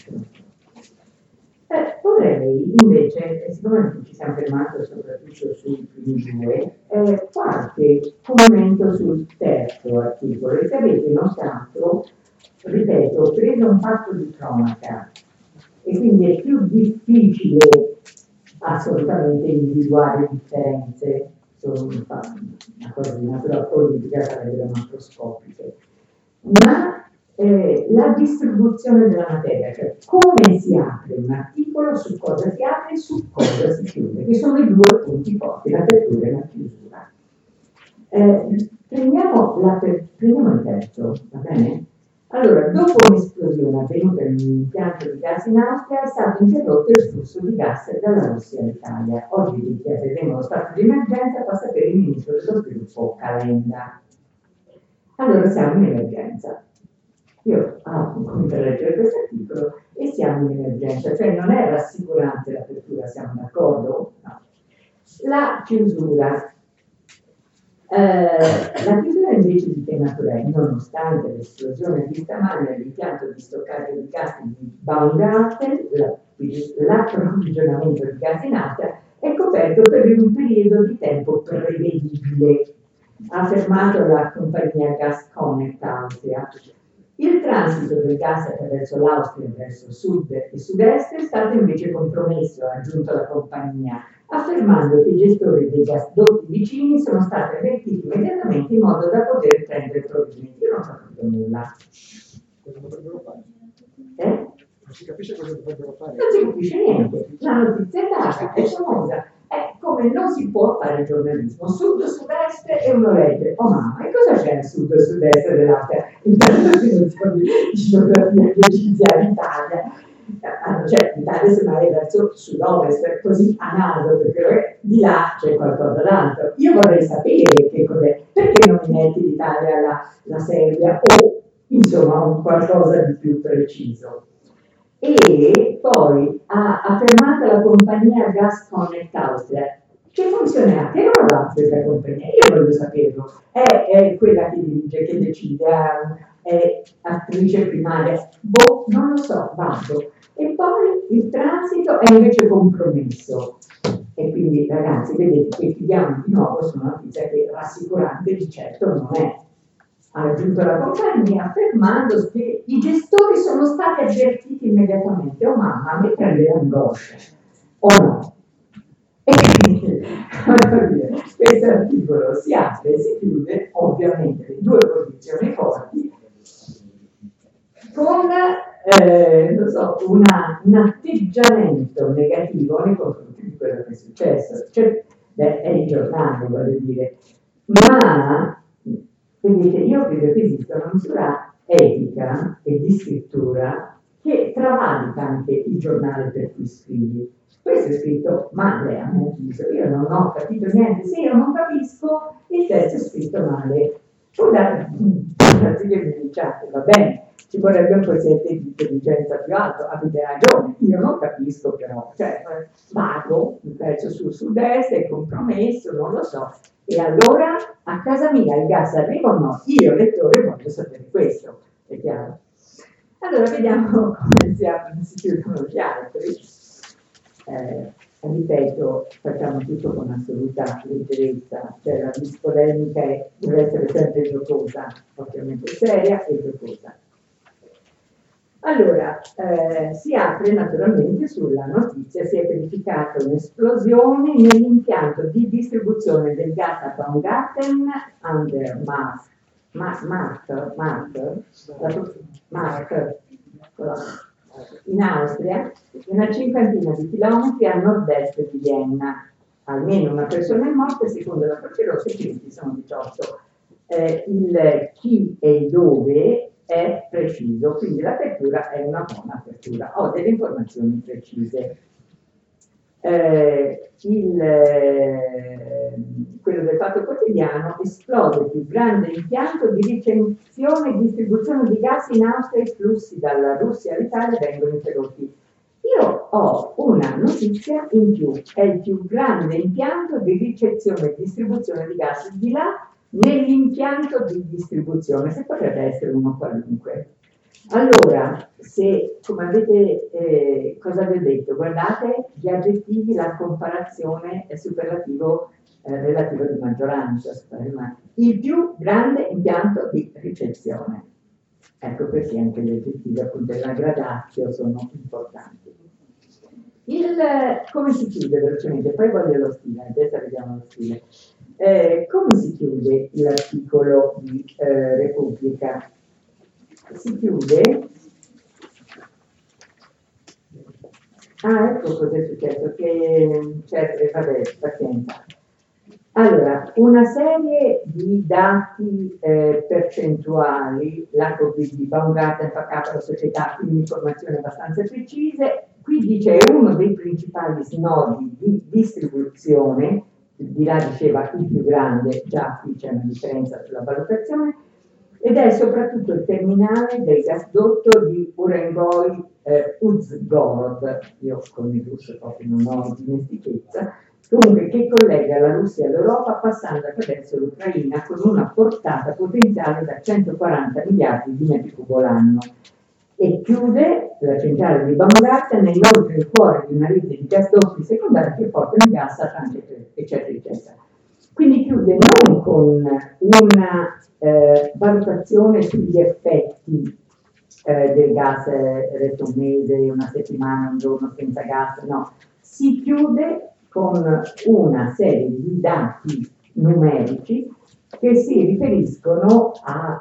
vorrei invece, siccome ci siamo fermati soprattutto sui primi due, qualche commento sul terzo articolo. E se avete notato, ripeto, ho preso un fatto di cronaca e quindi è più difficile assolutamente individuare differenze, sono una cosa di natura politica, sarebbero macroscopiche. Ma la distribuzione della materia, cioè come si apre un articolo, su cosa si apre e su cosa si chiude, che sono i due punti forti, l'apertura e la chiusura. Prendiamo il testo, va bene? Allora, dopo un'esplosione avvenuta in un impianto di gas in Austria, è stato interrotto il flusso di gas dalla Russia all'Italia. Oggi dichiareremo lo stato di emergenza, fa sapere il ministro dello sviluppo Calenda. Allora siamo in emergenza. Io comincio a leggere questo articolo e siamo in emergenza, cioè non è rassicurante l'apertura, siamo d'accordo? No. La chiusura. La chiusura invece di tema Turek, nonostante l'esplosione di stamane nell'impianto di stoccaggio di gas di Baumgarten, l'approvvigionamento di gas in Austria è coperto per un periodo di tempo prevedibile, ha affermato la compagnia Gas Connect Austria. Il transito del gas attraverso l'Austria verso sud e sud-est è stato invece compromesso, ha aggiunto la compagnia, affermando che i gestori dei gasdotti vicini sono stati avvertiti immediatamente in modo da poter prendere provvedimenti. Io non ho capito nulla. Cosa dovrebbero fare? Non si capisce cosa dovrebbero fare. Non si capisce niente. La notizia è data, è famosa. È come non si può fare giornalismo. Sud-sud-est e uno legge. Oh mamma, e cosa c'è nel sud-sud-est dell'Austria? Intanto si nozioni di geografia che ci sia l'Italia. Cioè l'Italia semmai verso sud-ovest, così a naso, perché di là c'è qualcosa d'altro. Io vorrei sapere che cos'è. Perché non mi metti l'Italia, la Serbia o insomma un qualcosa di più preciso? E poi ha affermato la compagnia Gas Connect Austria. Che funzione ha? Che non ha questa compagnia? Io voglio saperlo. È quella che dirige, che decide, è attrice primaria? Boh, non lo so, vado. E poi il transito è invece compromesso. E quindi ragazzi, vedete che chiudiamo di nuovo su una notizia che rassicurante di certo non è. Ha aggiunto la compagnia affermando che i gestori sono stati avvertiti immediatamente. Oh mamma, a me prende l'angoscia, o no? E quindi, questo articolo si apre e si chiude, ovviamente, le due posizioni forti, con non so, un atteggiamento negativo nei confronti di quello che è successo. Cioè, è il giornale, voglio dire. Ma vedete, io credo che esista una misura etica e di scrittura che travalica anche il giornale per cui scrivi. Questo è scritto male, a mio avviso. Io non ho capito niente. Se io non capisco, il testo è scritto male. Anzi che mi diciate, va bene, ci vorrebbe un quoziente di intelligenza più alto, avete ragione, io non capisco però, cioè vado, verso sul sud-est, è compromesso, non lo so, e allora a casa mia il gas arriva o no? Io, lettore, voglio sapere questo, è chiaro. Allora vediamo come si chiudono gli altri. Ripeto, facciamo tutto con assoluta leggerezza, cioè la polemica deve essere sempre giocosa, ovviamente seria e giocosa. Allora, si apre naturalmente sulla notizia, si è verificata un'esplosione nell'impianto di distribuzione del gas a Baumgarten under in Austria, una cinquantina di chilometri a nord-est di Vienna. Almeno una persona è morta, secondo la Croce Rossa i feriti sono 18. Il chi e il dove è preciso, quindi l'apertura è una buona apertura. Ho delle informazioni precise. Quello del Fatto Quotidiano: esplode il più grande impianto di ricezione e distribuzione di gas in Austria, i flussi dalla Russia all'Italia vengono interrotti. Io ho una notizia in più: è il più grande impianto di ricezione e distribuzione di gas di là nell'impianto di distribuzione, se potrebbe essere uno qualunque. Allora, se, come avete, cosa vi ho detto? Guardate gli aggettivi, la comparazione è superlativo relativo di maggioranza. Il più grande impianto di ricezione. Ecco, questi anche gli aggettivi appunto della gradatio sono importanti. Come si chiude velocemente? Poi voglio lo stile, adesso vediamo lo stile. Come si chiude l'articolo di Repubblica? si chiude. Ah, ecco cosa è successo, che vabbè, pazienza. Allora, una serie di dati percentuali, l'arco di Baumgarten fa capo alla società, quindi informazioni abbastanza precise. Qui dice è uno dei principali snodi di distribuzione, di là diceva il più grande, già qui c'è una differenza sulla valutazione, ed è soprattutto il terminale del gasdotto di Urengoy-Uzhgorod, io con il russo proprio non ho dimestichezza, comunque che collega la Russia all'Europa passando attraverso l'Ucraina con una portata potenziale da 140 miliardi di metri cubo l'anno. E chiude la centrale di Baumgarten inoltre il cuore di una rete di gasdotti secondari che portano gas a Francia, eccetera, eccetera. Quindi chiude non con una valutazione sugli effetti del gas, resta un mese, una settimana, un giorno senza gas, no, si chiude con una serie di dati numerici che si riferiscono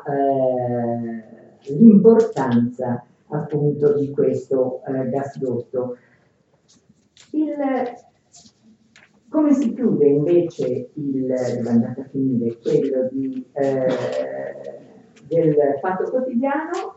all'importanza appunto di questo gasdotto. Come si chiude invece devo andare a finire, quello del Fatto Quotidiano?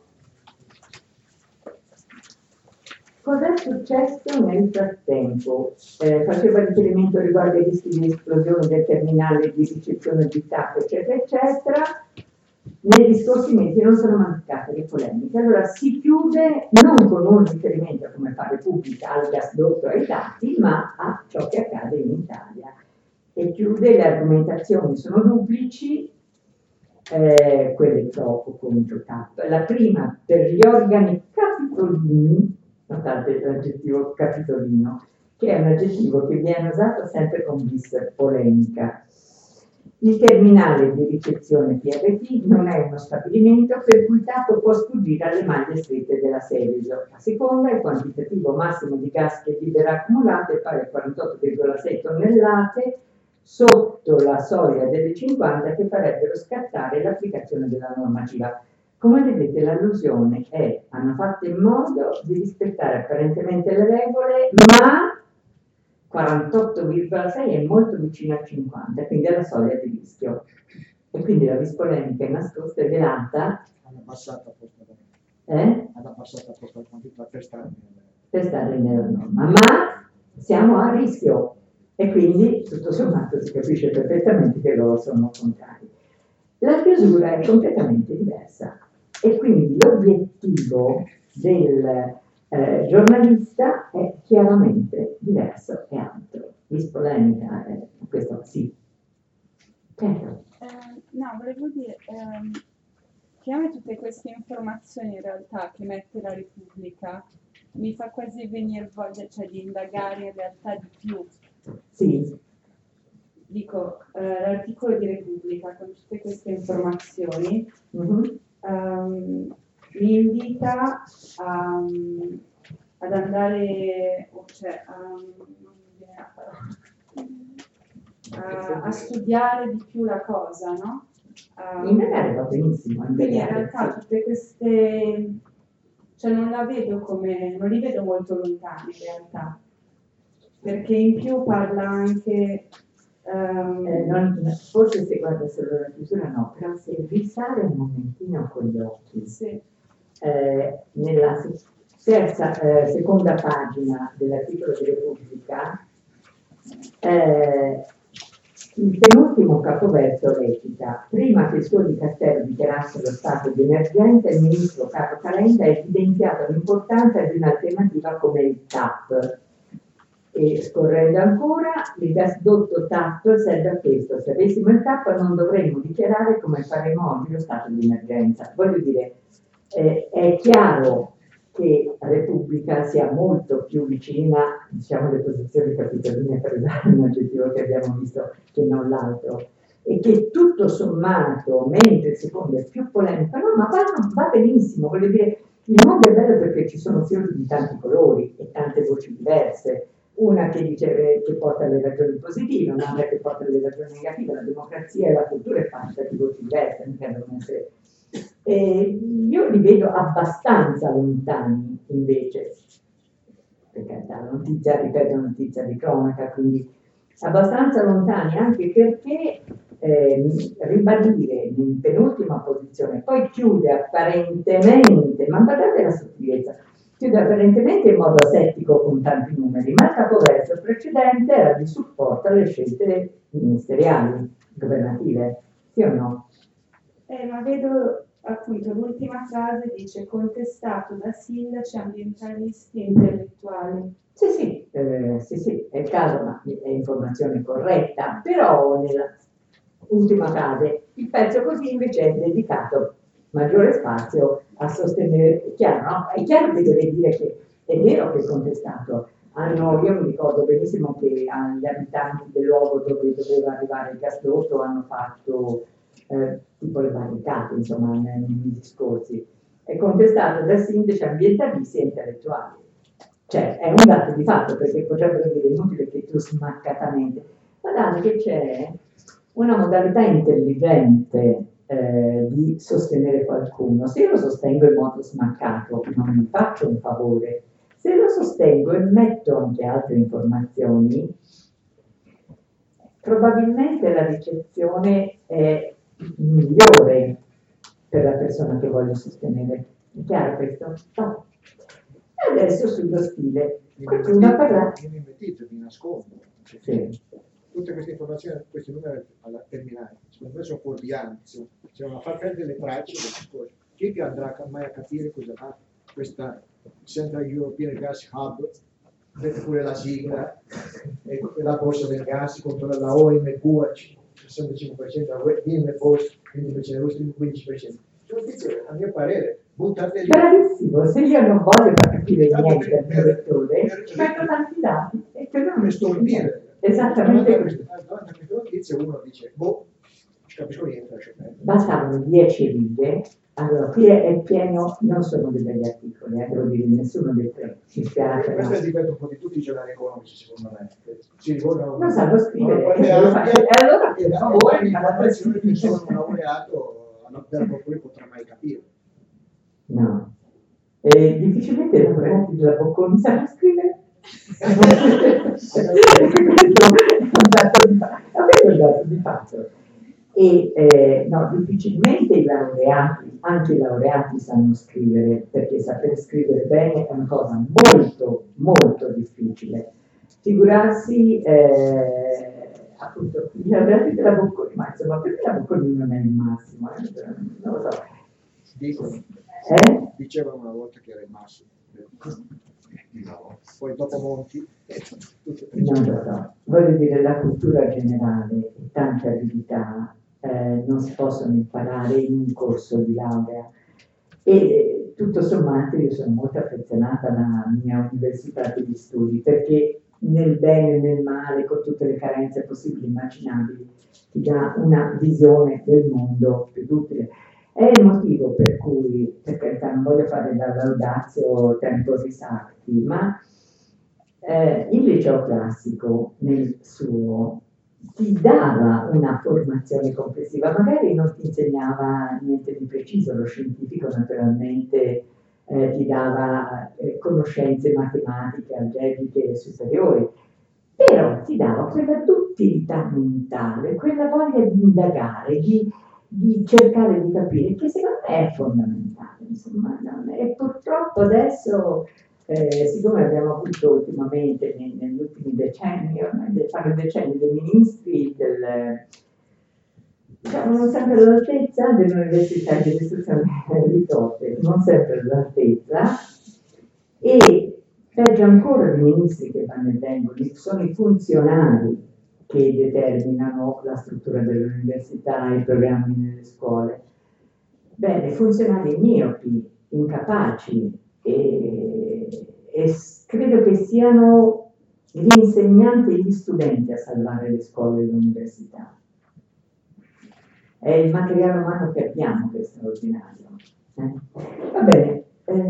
Cos'è successo nel frattempo? Faceva riferimento riguardo ai rischi di esplosione del terminale di ricezione di TAP, eccetera, eccetera. Negli scorsi mesi non sono mancate le polemiche. Allora si chiude non con un riferimento, come fa Repubblica, al gasdotto e ai dati, ma a ciò che accade in Italia. E chiude, le argomentazioni sono duplici, quelle troppo contro TAP. La prima per gli organi capitolini, notate l'aggettivo capitolino, che è un aggettivo che viene usato sempre con bis polemica. Il terminale di ricezione PRT non è uno stabilimento per cui TAP può sfuggire alle maglie strette della Seveso. La seconda, il quantitativo massimo di gas che libera accumulato è pari a 48,6 tonnellate sotto la soglia delle 50 che farebbero scattare l'applicazione della normativa. Come vedete l'allusione è hanno fatto in modo di rispettare apparentemente le regole, ma 48,6 è molto vicino a 50, quindi alla soglia di rischio. E quindi la bispolemica è nascosta e velata. Hanno passato apposta per stare nella norma, ma siamo a rischio e quindi tutto sommato si capisce perfettamente che loro sono contrari. La chiusura è completamente diversa e quindi l'obiettivo del giornalista è chiaramente diverso e altro. Bispolemica, questo sì. No, volevo dire che a me tutte queste informazioni in realtà che mette la Repubblica mi fa quasi venire voglia, cioè di indagare in realtà di più. Sì. Dico, l'articolo di Repubblica con tutte queste informazioni mi invita ad andare, cioè a studiare di più la cosa, no? Indagare va benissimo. Quindi in realtà tutte queste, cioè non li vedo molto lontani in realtà, perché in più parla anche forse se guarda solo la chiusura no, però se risale un momentino con gli occhi, sì. Nella seconda pagina dell'articolo di Repubblica, il penultimo capoverso recita: prima che il suo dicastero dichiarasse lo stato di emergenza, il ministro Carlo Calenda ha evidenziato l'importanza di un'alternativa come il TAP. E scorrendo ancora, il gasdotto TAP serve a questo: se avessimo il TAP non dovremmo dichiarare come faremo oggi lo stato di emergenza. Voglio dire, è chiaro che la Repubblica sia molto più vicina, diciamo, alle posizioni capitoline, per usare un aggettivo che abbiamo visto, che non l'altro, e che tutto sommato, mentre il secondo è più polemico, no, ma va benissimo, voglio dire, il mondo è bello perché ci sono fiori di tanti colori e tante voci diverse, una che dice che porta alle ragioni positive, un'altra che porta alle ragioni negative. La democrazia e la cultura è fatta di voci diverse, mica devono essere Io li vedo abbastanza lontani invece, per carità, la notizia, ripeto, notizia di cronaca, quindi abbastanza lontani anche perché ribadire in penultima posizione, poi chiude apparentemente, ma guardate la sottigliezza, chiude apparentemente in modo asettico con tanti numeri, ma il capoverso precedente era di supporto alle scelte ministeriali, governative, sì o no? Ma vedo appunto l'ultima frase dice contestato da sindaci, ambientalisti e intellettuali. Sì, è il caso, ma è informazione corretta, però nella ultima frase il pezzo così invece è dedicato maggiore spazio a sostenere, è chiaro, no? È chiaro che deve dire che è vero che il contestato io mi ricordo benissimo che gli abitanti del luogo dove doveva arrivare il gasdotto hanno fatto tipo le barricate, insomma, nei discorsi. È contestato da sindaci, ambientalisti e intellettuali. Cioè, è un dato di fatto, perché potrebbero dire inutile che tu smaccatamente. Guardate che c'è una modalità intelligente di sostenere qualcuno. Se io lo sostengo in modo smaccato, non mi faccio un favore. Se lo sostengo e metto anche altre informazioni, probabilmente la ricezione è migliore per la persona che voglio sostenere. È chiaro questo? No. E adesso sullo stile. Qualcuno ha parlato. Io mi mettito, mi nascondo. Sì. Tutte queste informazioni, questi numeri alla terminale, secondo me sono fuorvianti, cioè a far perdere le tracce del discorso. Chi che andrà mai a capire cosa fa questa Central European Gas Hub, mette pure la sigla, e la borsa del gas contro la OMQ al 65%, la WIM Post 20%, 15%. A mio parere, buttate lì. Bravissimo, se io non voglio far capire niente al mio lettore, metto tanti dati e quello non mi stupire. Esattamente questo. Davanti a queste notizie uno dice, boh, ci capisco niente, lascio perdere. Bastavano 10 righe. Allora, qui è pieno, non sono dei begli articoli, devo dire, nessuno dei tre. Mi spiace. Questo è il difetto un po' di tutti i giornali economici, secondo me. Si ricordano. Non sanno scrivere. E allora, per favore, la persona che sono un laureato per poi potrà mai capire. No. Difficilmente i laureati della Bocconi sanno scrivere. Questo è un dato di fatto. E no, difficilmente i laureati, anche i laureati sanno scrivere, perché saper scrivere bene è una cosa molto, molto difficile. Figurarsi appunto i laureati della Bocconi, ma insomma, perché la Bocconi non è il massimo? Non lo so. Dicevano una volta che era il massimo. Poi dopo Monti non lo so, voglio dire, la cultura generale e tante abilità non si possono imparare in un corso di laurea e tutto sommato io sono molto affezionata alla mia università degli studi perché nel bene e nel male, con tutte le carenze possibili e immaginabili, ti dà una visione del mondo più utile. È il motivo per cui, per carità, non voglio fare la laudatio temporis acti, ma il liceo classico nel suo ti dava una formazione complessiva, magari non ti insegnava niente di preciso, lo scientifico naturalmente ti dava conoscenze matematiche, algebriche superiori, però ti dava quella duttilità mentale, quella voglia di indagare, di cercare di capire, che secondo me è fondamentale, insomma, e purtroppo adesso, siccome abbiamo avuto ultimamente, negli ultimi decenni, ormai fanno decenni, dei ministri diciamo, non sempre all'altezza dell'università di istruzione ritorte, non sempre all'altezza, e peggio ancora di ministri che vanno e vengono, sono i funzionari che determinano la struttura dell'università, i programmi nelle scuole. Bene, funzionari miopi, incapaci, e credo che siano gli insegnanti e gli studenti a salvare le scuole e l'università. È il materiale umano che abbiamo che è straordinario. Va bene,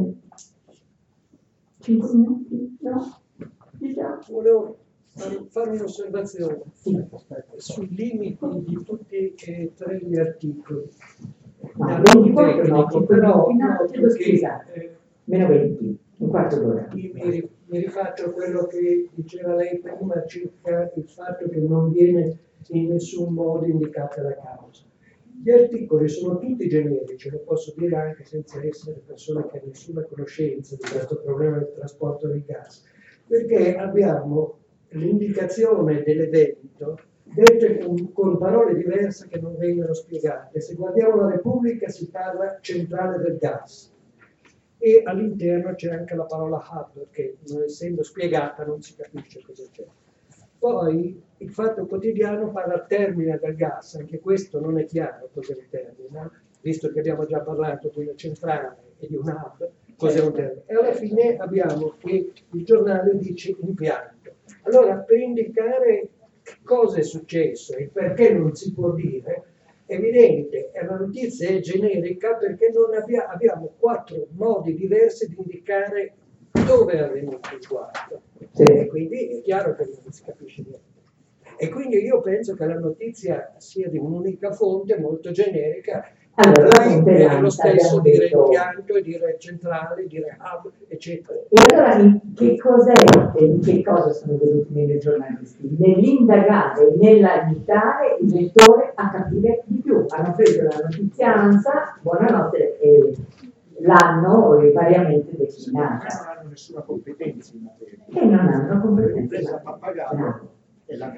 5 minuti? No? Volevo fare un'osservazione sui limiti di tutti e tre gli articoli. No, da 24 no, tecnico, però no, chiedo scusa, che meno 20, un quarto d'ora. mi rifaccio a quello che diceva lei prima circa il fatto che non viene in nessun modo indicata la causa. Gli articoli sono tutti generici, lo posso dire anche senza essere persona che ha nessuna conoscenza di questo problema del trasporto del gas, perché abbiamo l'indicazione dell'evento dette con parole diverse che non vengono spiegate. Se guardiamo la Repubblica si parla centrale del gas e all'interno c'è anche la parola hub che non essendo spiegata non si capisce cosa c'è. Poi il Fatto Quotidiano parla termine del gas, anche questo non è chiaro cos'è il termine, visto che abbiamo già parlato di una centrale e di un hub, cos'è un termine. E alla fine abbiamo che il giornale dice impianto. Allora, per indicare cosa è successo e perché non si può dire, è evidente, e la notizia è generica perché non abbiamo 4 modi diversi di indicare dove è avvenuto il guasto. Sì. E quindi è chiaro che non si capisce niente. E quindi io penso che la notizia sia di un'unica fonte molto generica. Allora, la fonte è è lo stesso abbiamo dire detto. impianto e dire centrale, dire hub, eccetera. E allora che cos'è e in che cosa sono venuti meno i giornalisti? Nell'indagare, nell'aiutare il lettore a capire di più. Hanno preso la notizianza, buonanotte, e l'hanno variamente declinata. Non hanno nessuna competenza in materia. E non hanno competenza. L'impresa ha pagato Bravo. e l'hanno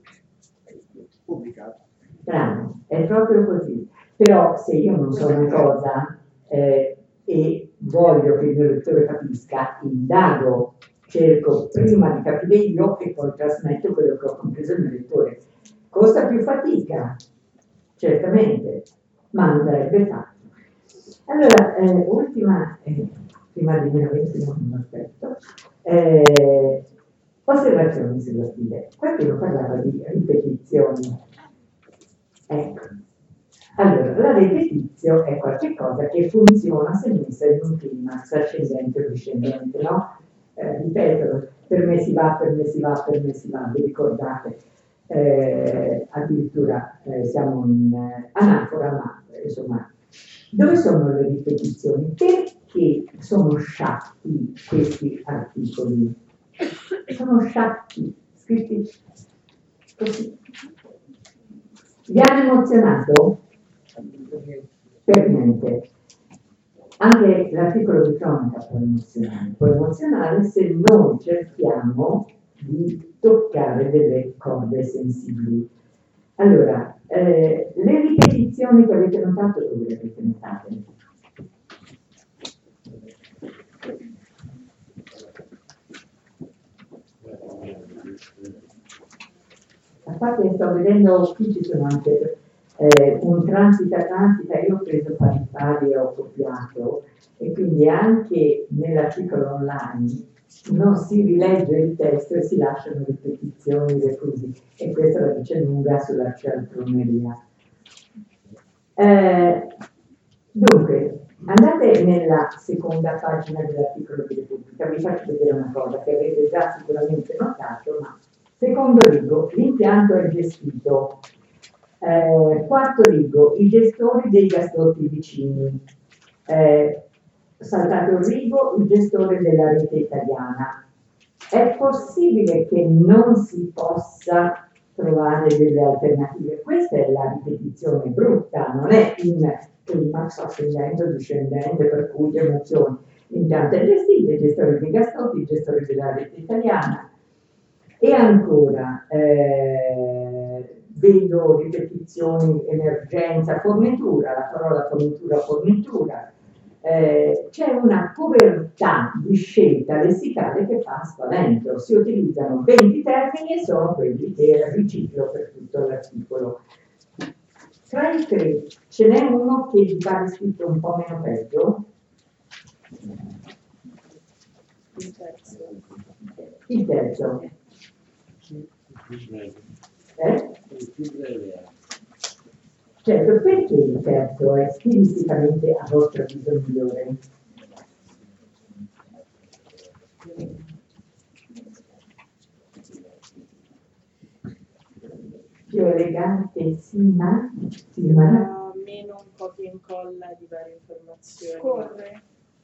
pubblicato. Bravo, è proprio così. Però se io non so una cosa e voglio che il mio lettore capisca, indago, cerco prima di capire io e poi trasmetto quello che ho compreso il mio lettore. Costa più fatica, certamente, ma andrebbe fatto. Allora, ultima, prima di meno 20 non aspetto, osservazioni sullo stile. Qualcuno parlava di ripetizioni. Ecco. Allora, la ripetizio è qualcosa che funziona se messa in un climax ascendente o discendente, no? Ripeto, per me si va, per me si va, per me si va, vi ricordate? Addirittura siamo in anafora, ma insomma, dove sono le ripetizioni? Perché sono sciatti questi articoli? Sono sciatti, scritti così. Vi hanno emozionato? Per niente. Anche l'articolo di cronaca può emozionare se noi cerchiamo di toccare delle corde sensibili. Allora, le ripetizioni che avete notato, dove le avete notate? A parte sto vedendo, qui ci sono anche un transita, io ho preso pari e ho copiato e quindi anche nell'articolo online non si rilegge il testo e si lasciano ripetizioni e così, e questo la dice lunga sulla cialtroneria. Dunque, andate nella seconda pagina dell'articolo di Repubblica, vi faccio vedere una cosa che avete già sicuramente notato, ma secondo rigo, l'impianto è gestito. Quarto rigo, i gestori dei gasdotti vicini. Saltato il rigo, il gestore della rete italiana. È possibile che non si possa trovare delle alternative? Questa è la ripetizione brutta, non è in climax ascendente o discendente, per cui emozioni. L'impianto è gestito, il gestore dei gasdotti, il gestore della rete italiana. E ancora, vedo ripetizioni, emergenza, fornitura, la parola fornitura. C'è una povertà di scelta lessicale che fa spavento. Si utilizzano 20 termini e sono quelli che riciclo per tutto l'articolo. Tra i tre ce n'è uno che vi pare scritto un po' meno peggio? Il terzo. Certo, perché il terzo è stilisticamente a vostro avviso migliore? Più elegante, sì, ma meno un po' di e incolla di varie informazioni. Corre.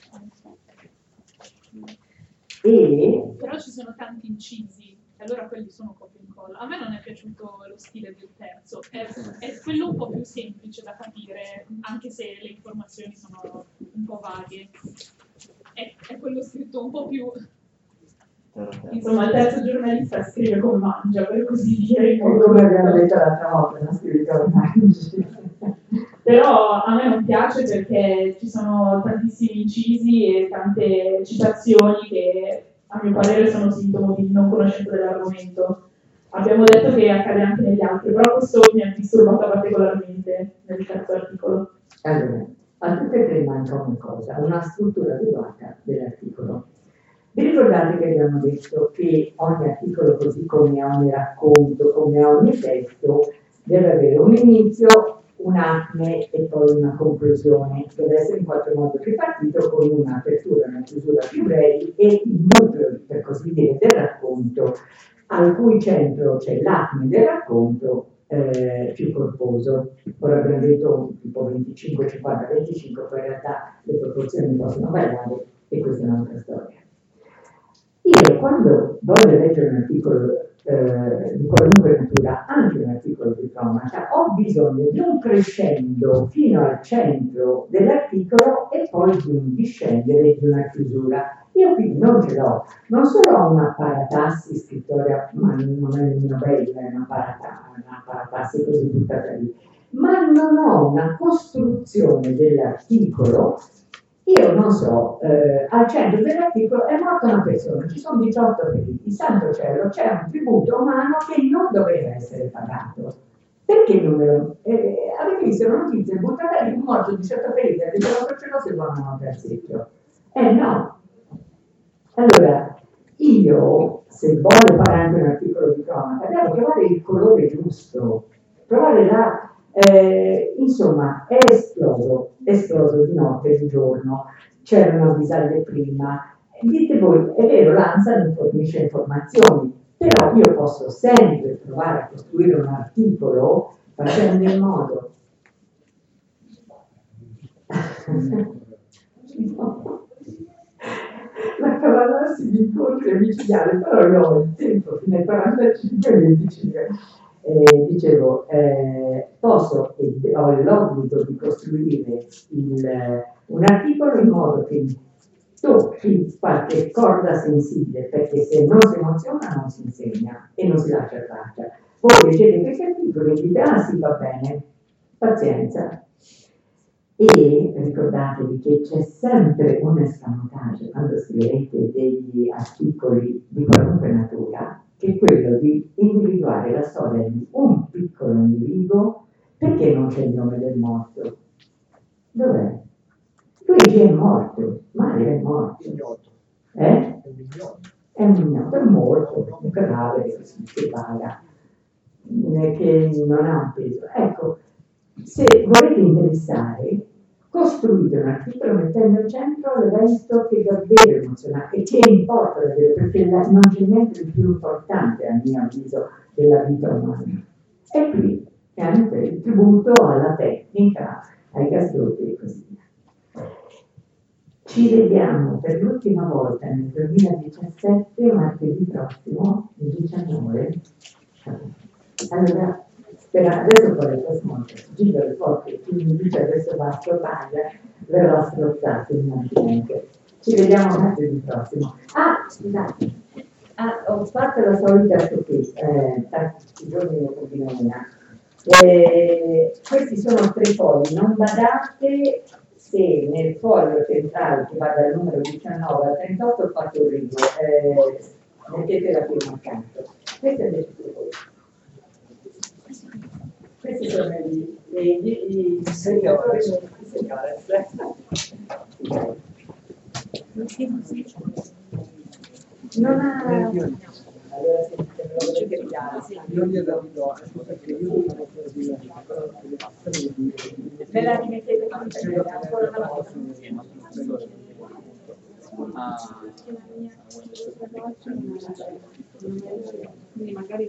Però ci sono tanti incisi, allora quelli sono copia e incolla. A me non è piaciuto lo stile del terzo, è quello un po' più semplice da capire, anche se le informazioni sono un po' vaghe. È quello scritto un po' più... Insomma, il terzo giornalista scrive come mangia, per così dire. E come abbiamo detto l'altra volta, non scrive come mangia. Però a me non piace perché ci sono tantissimi incisi e tante citazioni che a mio parere sono sintomo di non conoscenza dell'argomento. Abbiamo detto che accade anche negli altri, però questo mi ha disturbato particolarmente nel terzo articolo. Allora, a tutte e tre manca una cosa, una struttura adeguata dell'articolo. Vi ricordate che abbiamo detto che ogni articolo, così come ogni racconto, come ogni testo, deve avere un inizio, un acme e poi una conclusione, deve essere in qualche modo ripartito con un'apertura e una chiusura più brevi e il nucleo, per così dire, del racconto, al cui centro c'è l'acme del racconto più corposo. Ora abbiamo detto tipo 25, 50, 25, poi in realtà le proporzioni possono variare e questa è un'altra storia. Io quando voglio leggere un articolo di qualunque natura, anche un articolo di cronaca, ho bisogno di un crescendo fino al centro dell'articolo e poi di un discendere, di una chiusura. Io quindi non ce l'ho, non solo ho una paratassi scrittoria, ma non è nemmeno bella, è una paratassi così buttata lì, ma non ho una costruzione dell'articolo. Io non so, al centro dell'articolo è morta una persona, ci sono 18 feriti, santo cielo, c'è un tributo umano che non doveva essere pagato. Perché non me lo... avete visto la notizia, buttata lì, un morto, 18 feriti, ha detto la croce rossa e buona al secchio. No. Allora, io, se voglio fare anche un articolo di cronaca, devo trovare il colore giusto, trovare la... insomma, è esploso di notte, di giorno, c'erano avvisaglie prima. Dite voi, è vero, l'ANSA non fornisce informazioni, però io posso sempre provare a costruire un articolo facendo in modo la cavallarsi di incontri micidiali, però io ho il tempo fino ai 45-25. Dicevo, posso e ho l'obbligo di costruire un articolo in modo che tocchi qualche corda sensibile, perché se non si emoziona non si insegna e non si lascia traccia. Voi leggete questi articoli e dite, ah sì, va bene, pazienza. E ricordatevi che c'è sempre un escamotage quando scrivete degli articoli di qualunque natura, che è quello di individuare la storia di un piccolo individuo. Perché non c'è il nome del morto? Dov'è? Luigi è morto, Mario è morto. È un ignoto, è morto, un cadavere che vaga, che non ha un peso. Ecco, se volete interessare, costruite un articolo mettendo al centro l'evento che davvero emoziona e che importa davvero, perché non c'è niente di più importante, a mio avviso, della vita umana. E qui è anche il tributo alla tecnica, ai gastrotti e così via. Ci vediamo per l'ultima volta nel 2017, martedì prossimo, il 19. Allora, adesso poi il prossimo giro le foto, chi mi dice adesso basta, taglia, verrà strozzato immaginiamente. Ci vediamo martedì prossimo. Ah, scusate, ho fatto la solita sciocchezza, tanti giorni ne combino una. Questi sono 3 fogli, non badate se nel foglio centrale che va dal numero 19 al 38 ho fatto un rigo, mettete la firma accanto. Questo è detto voi. Questi sono i segnatori di segnare. Non ha... Allora se che io gliela do perché io non ho me la rimettete ancora una volta. Quindi magari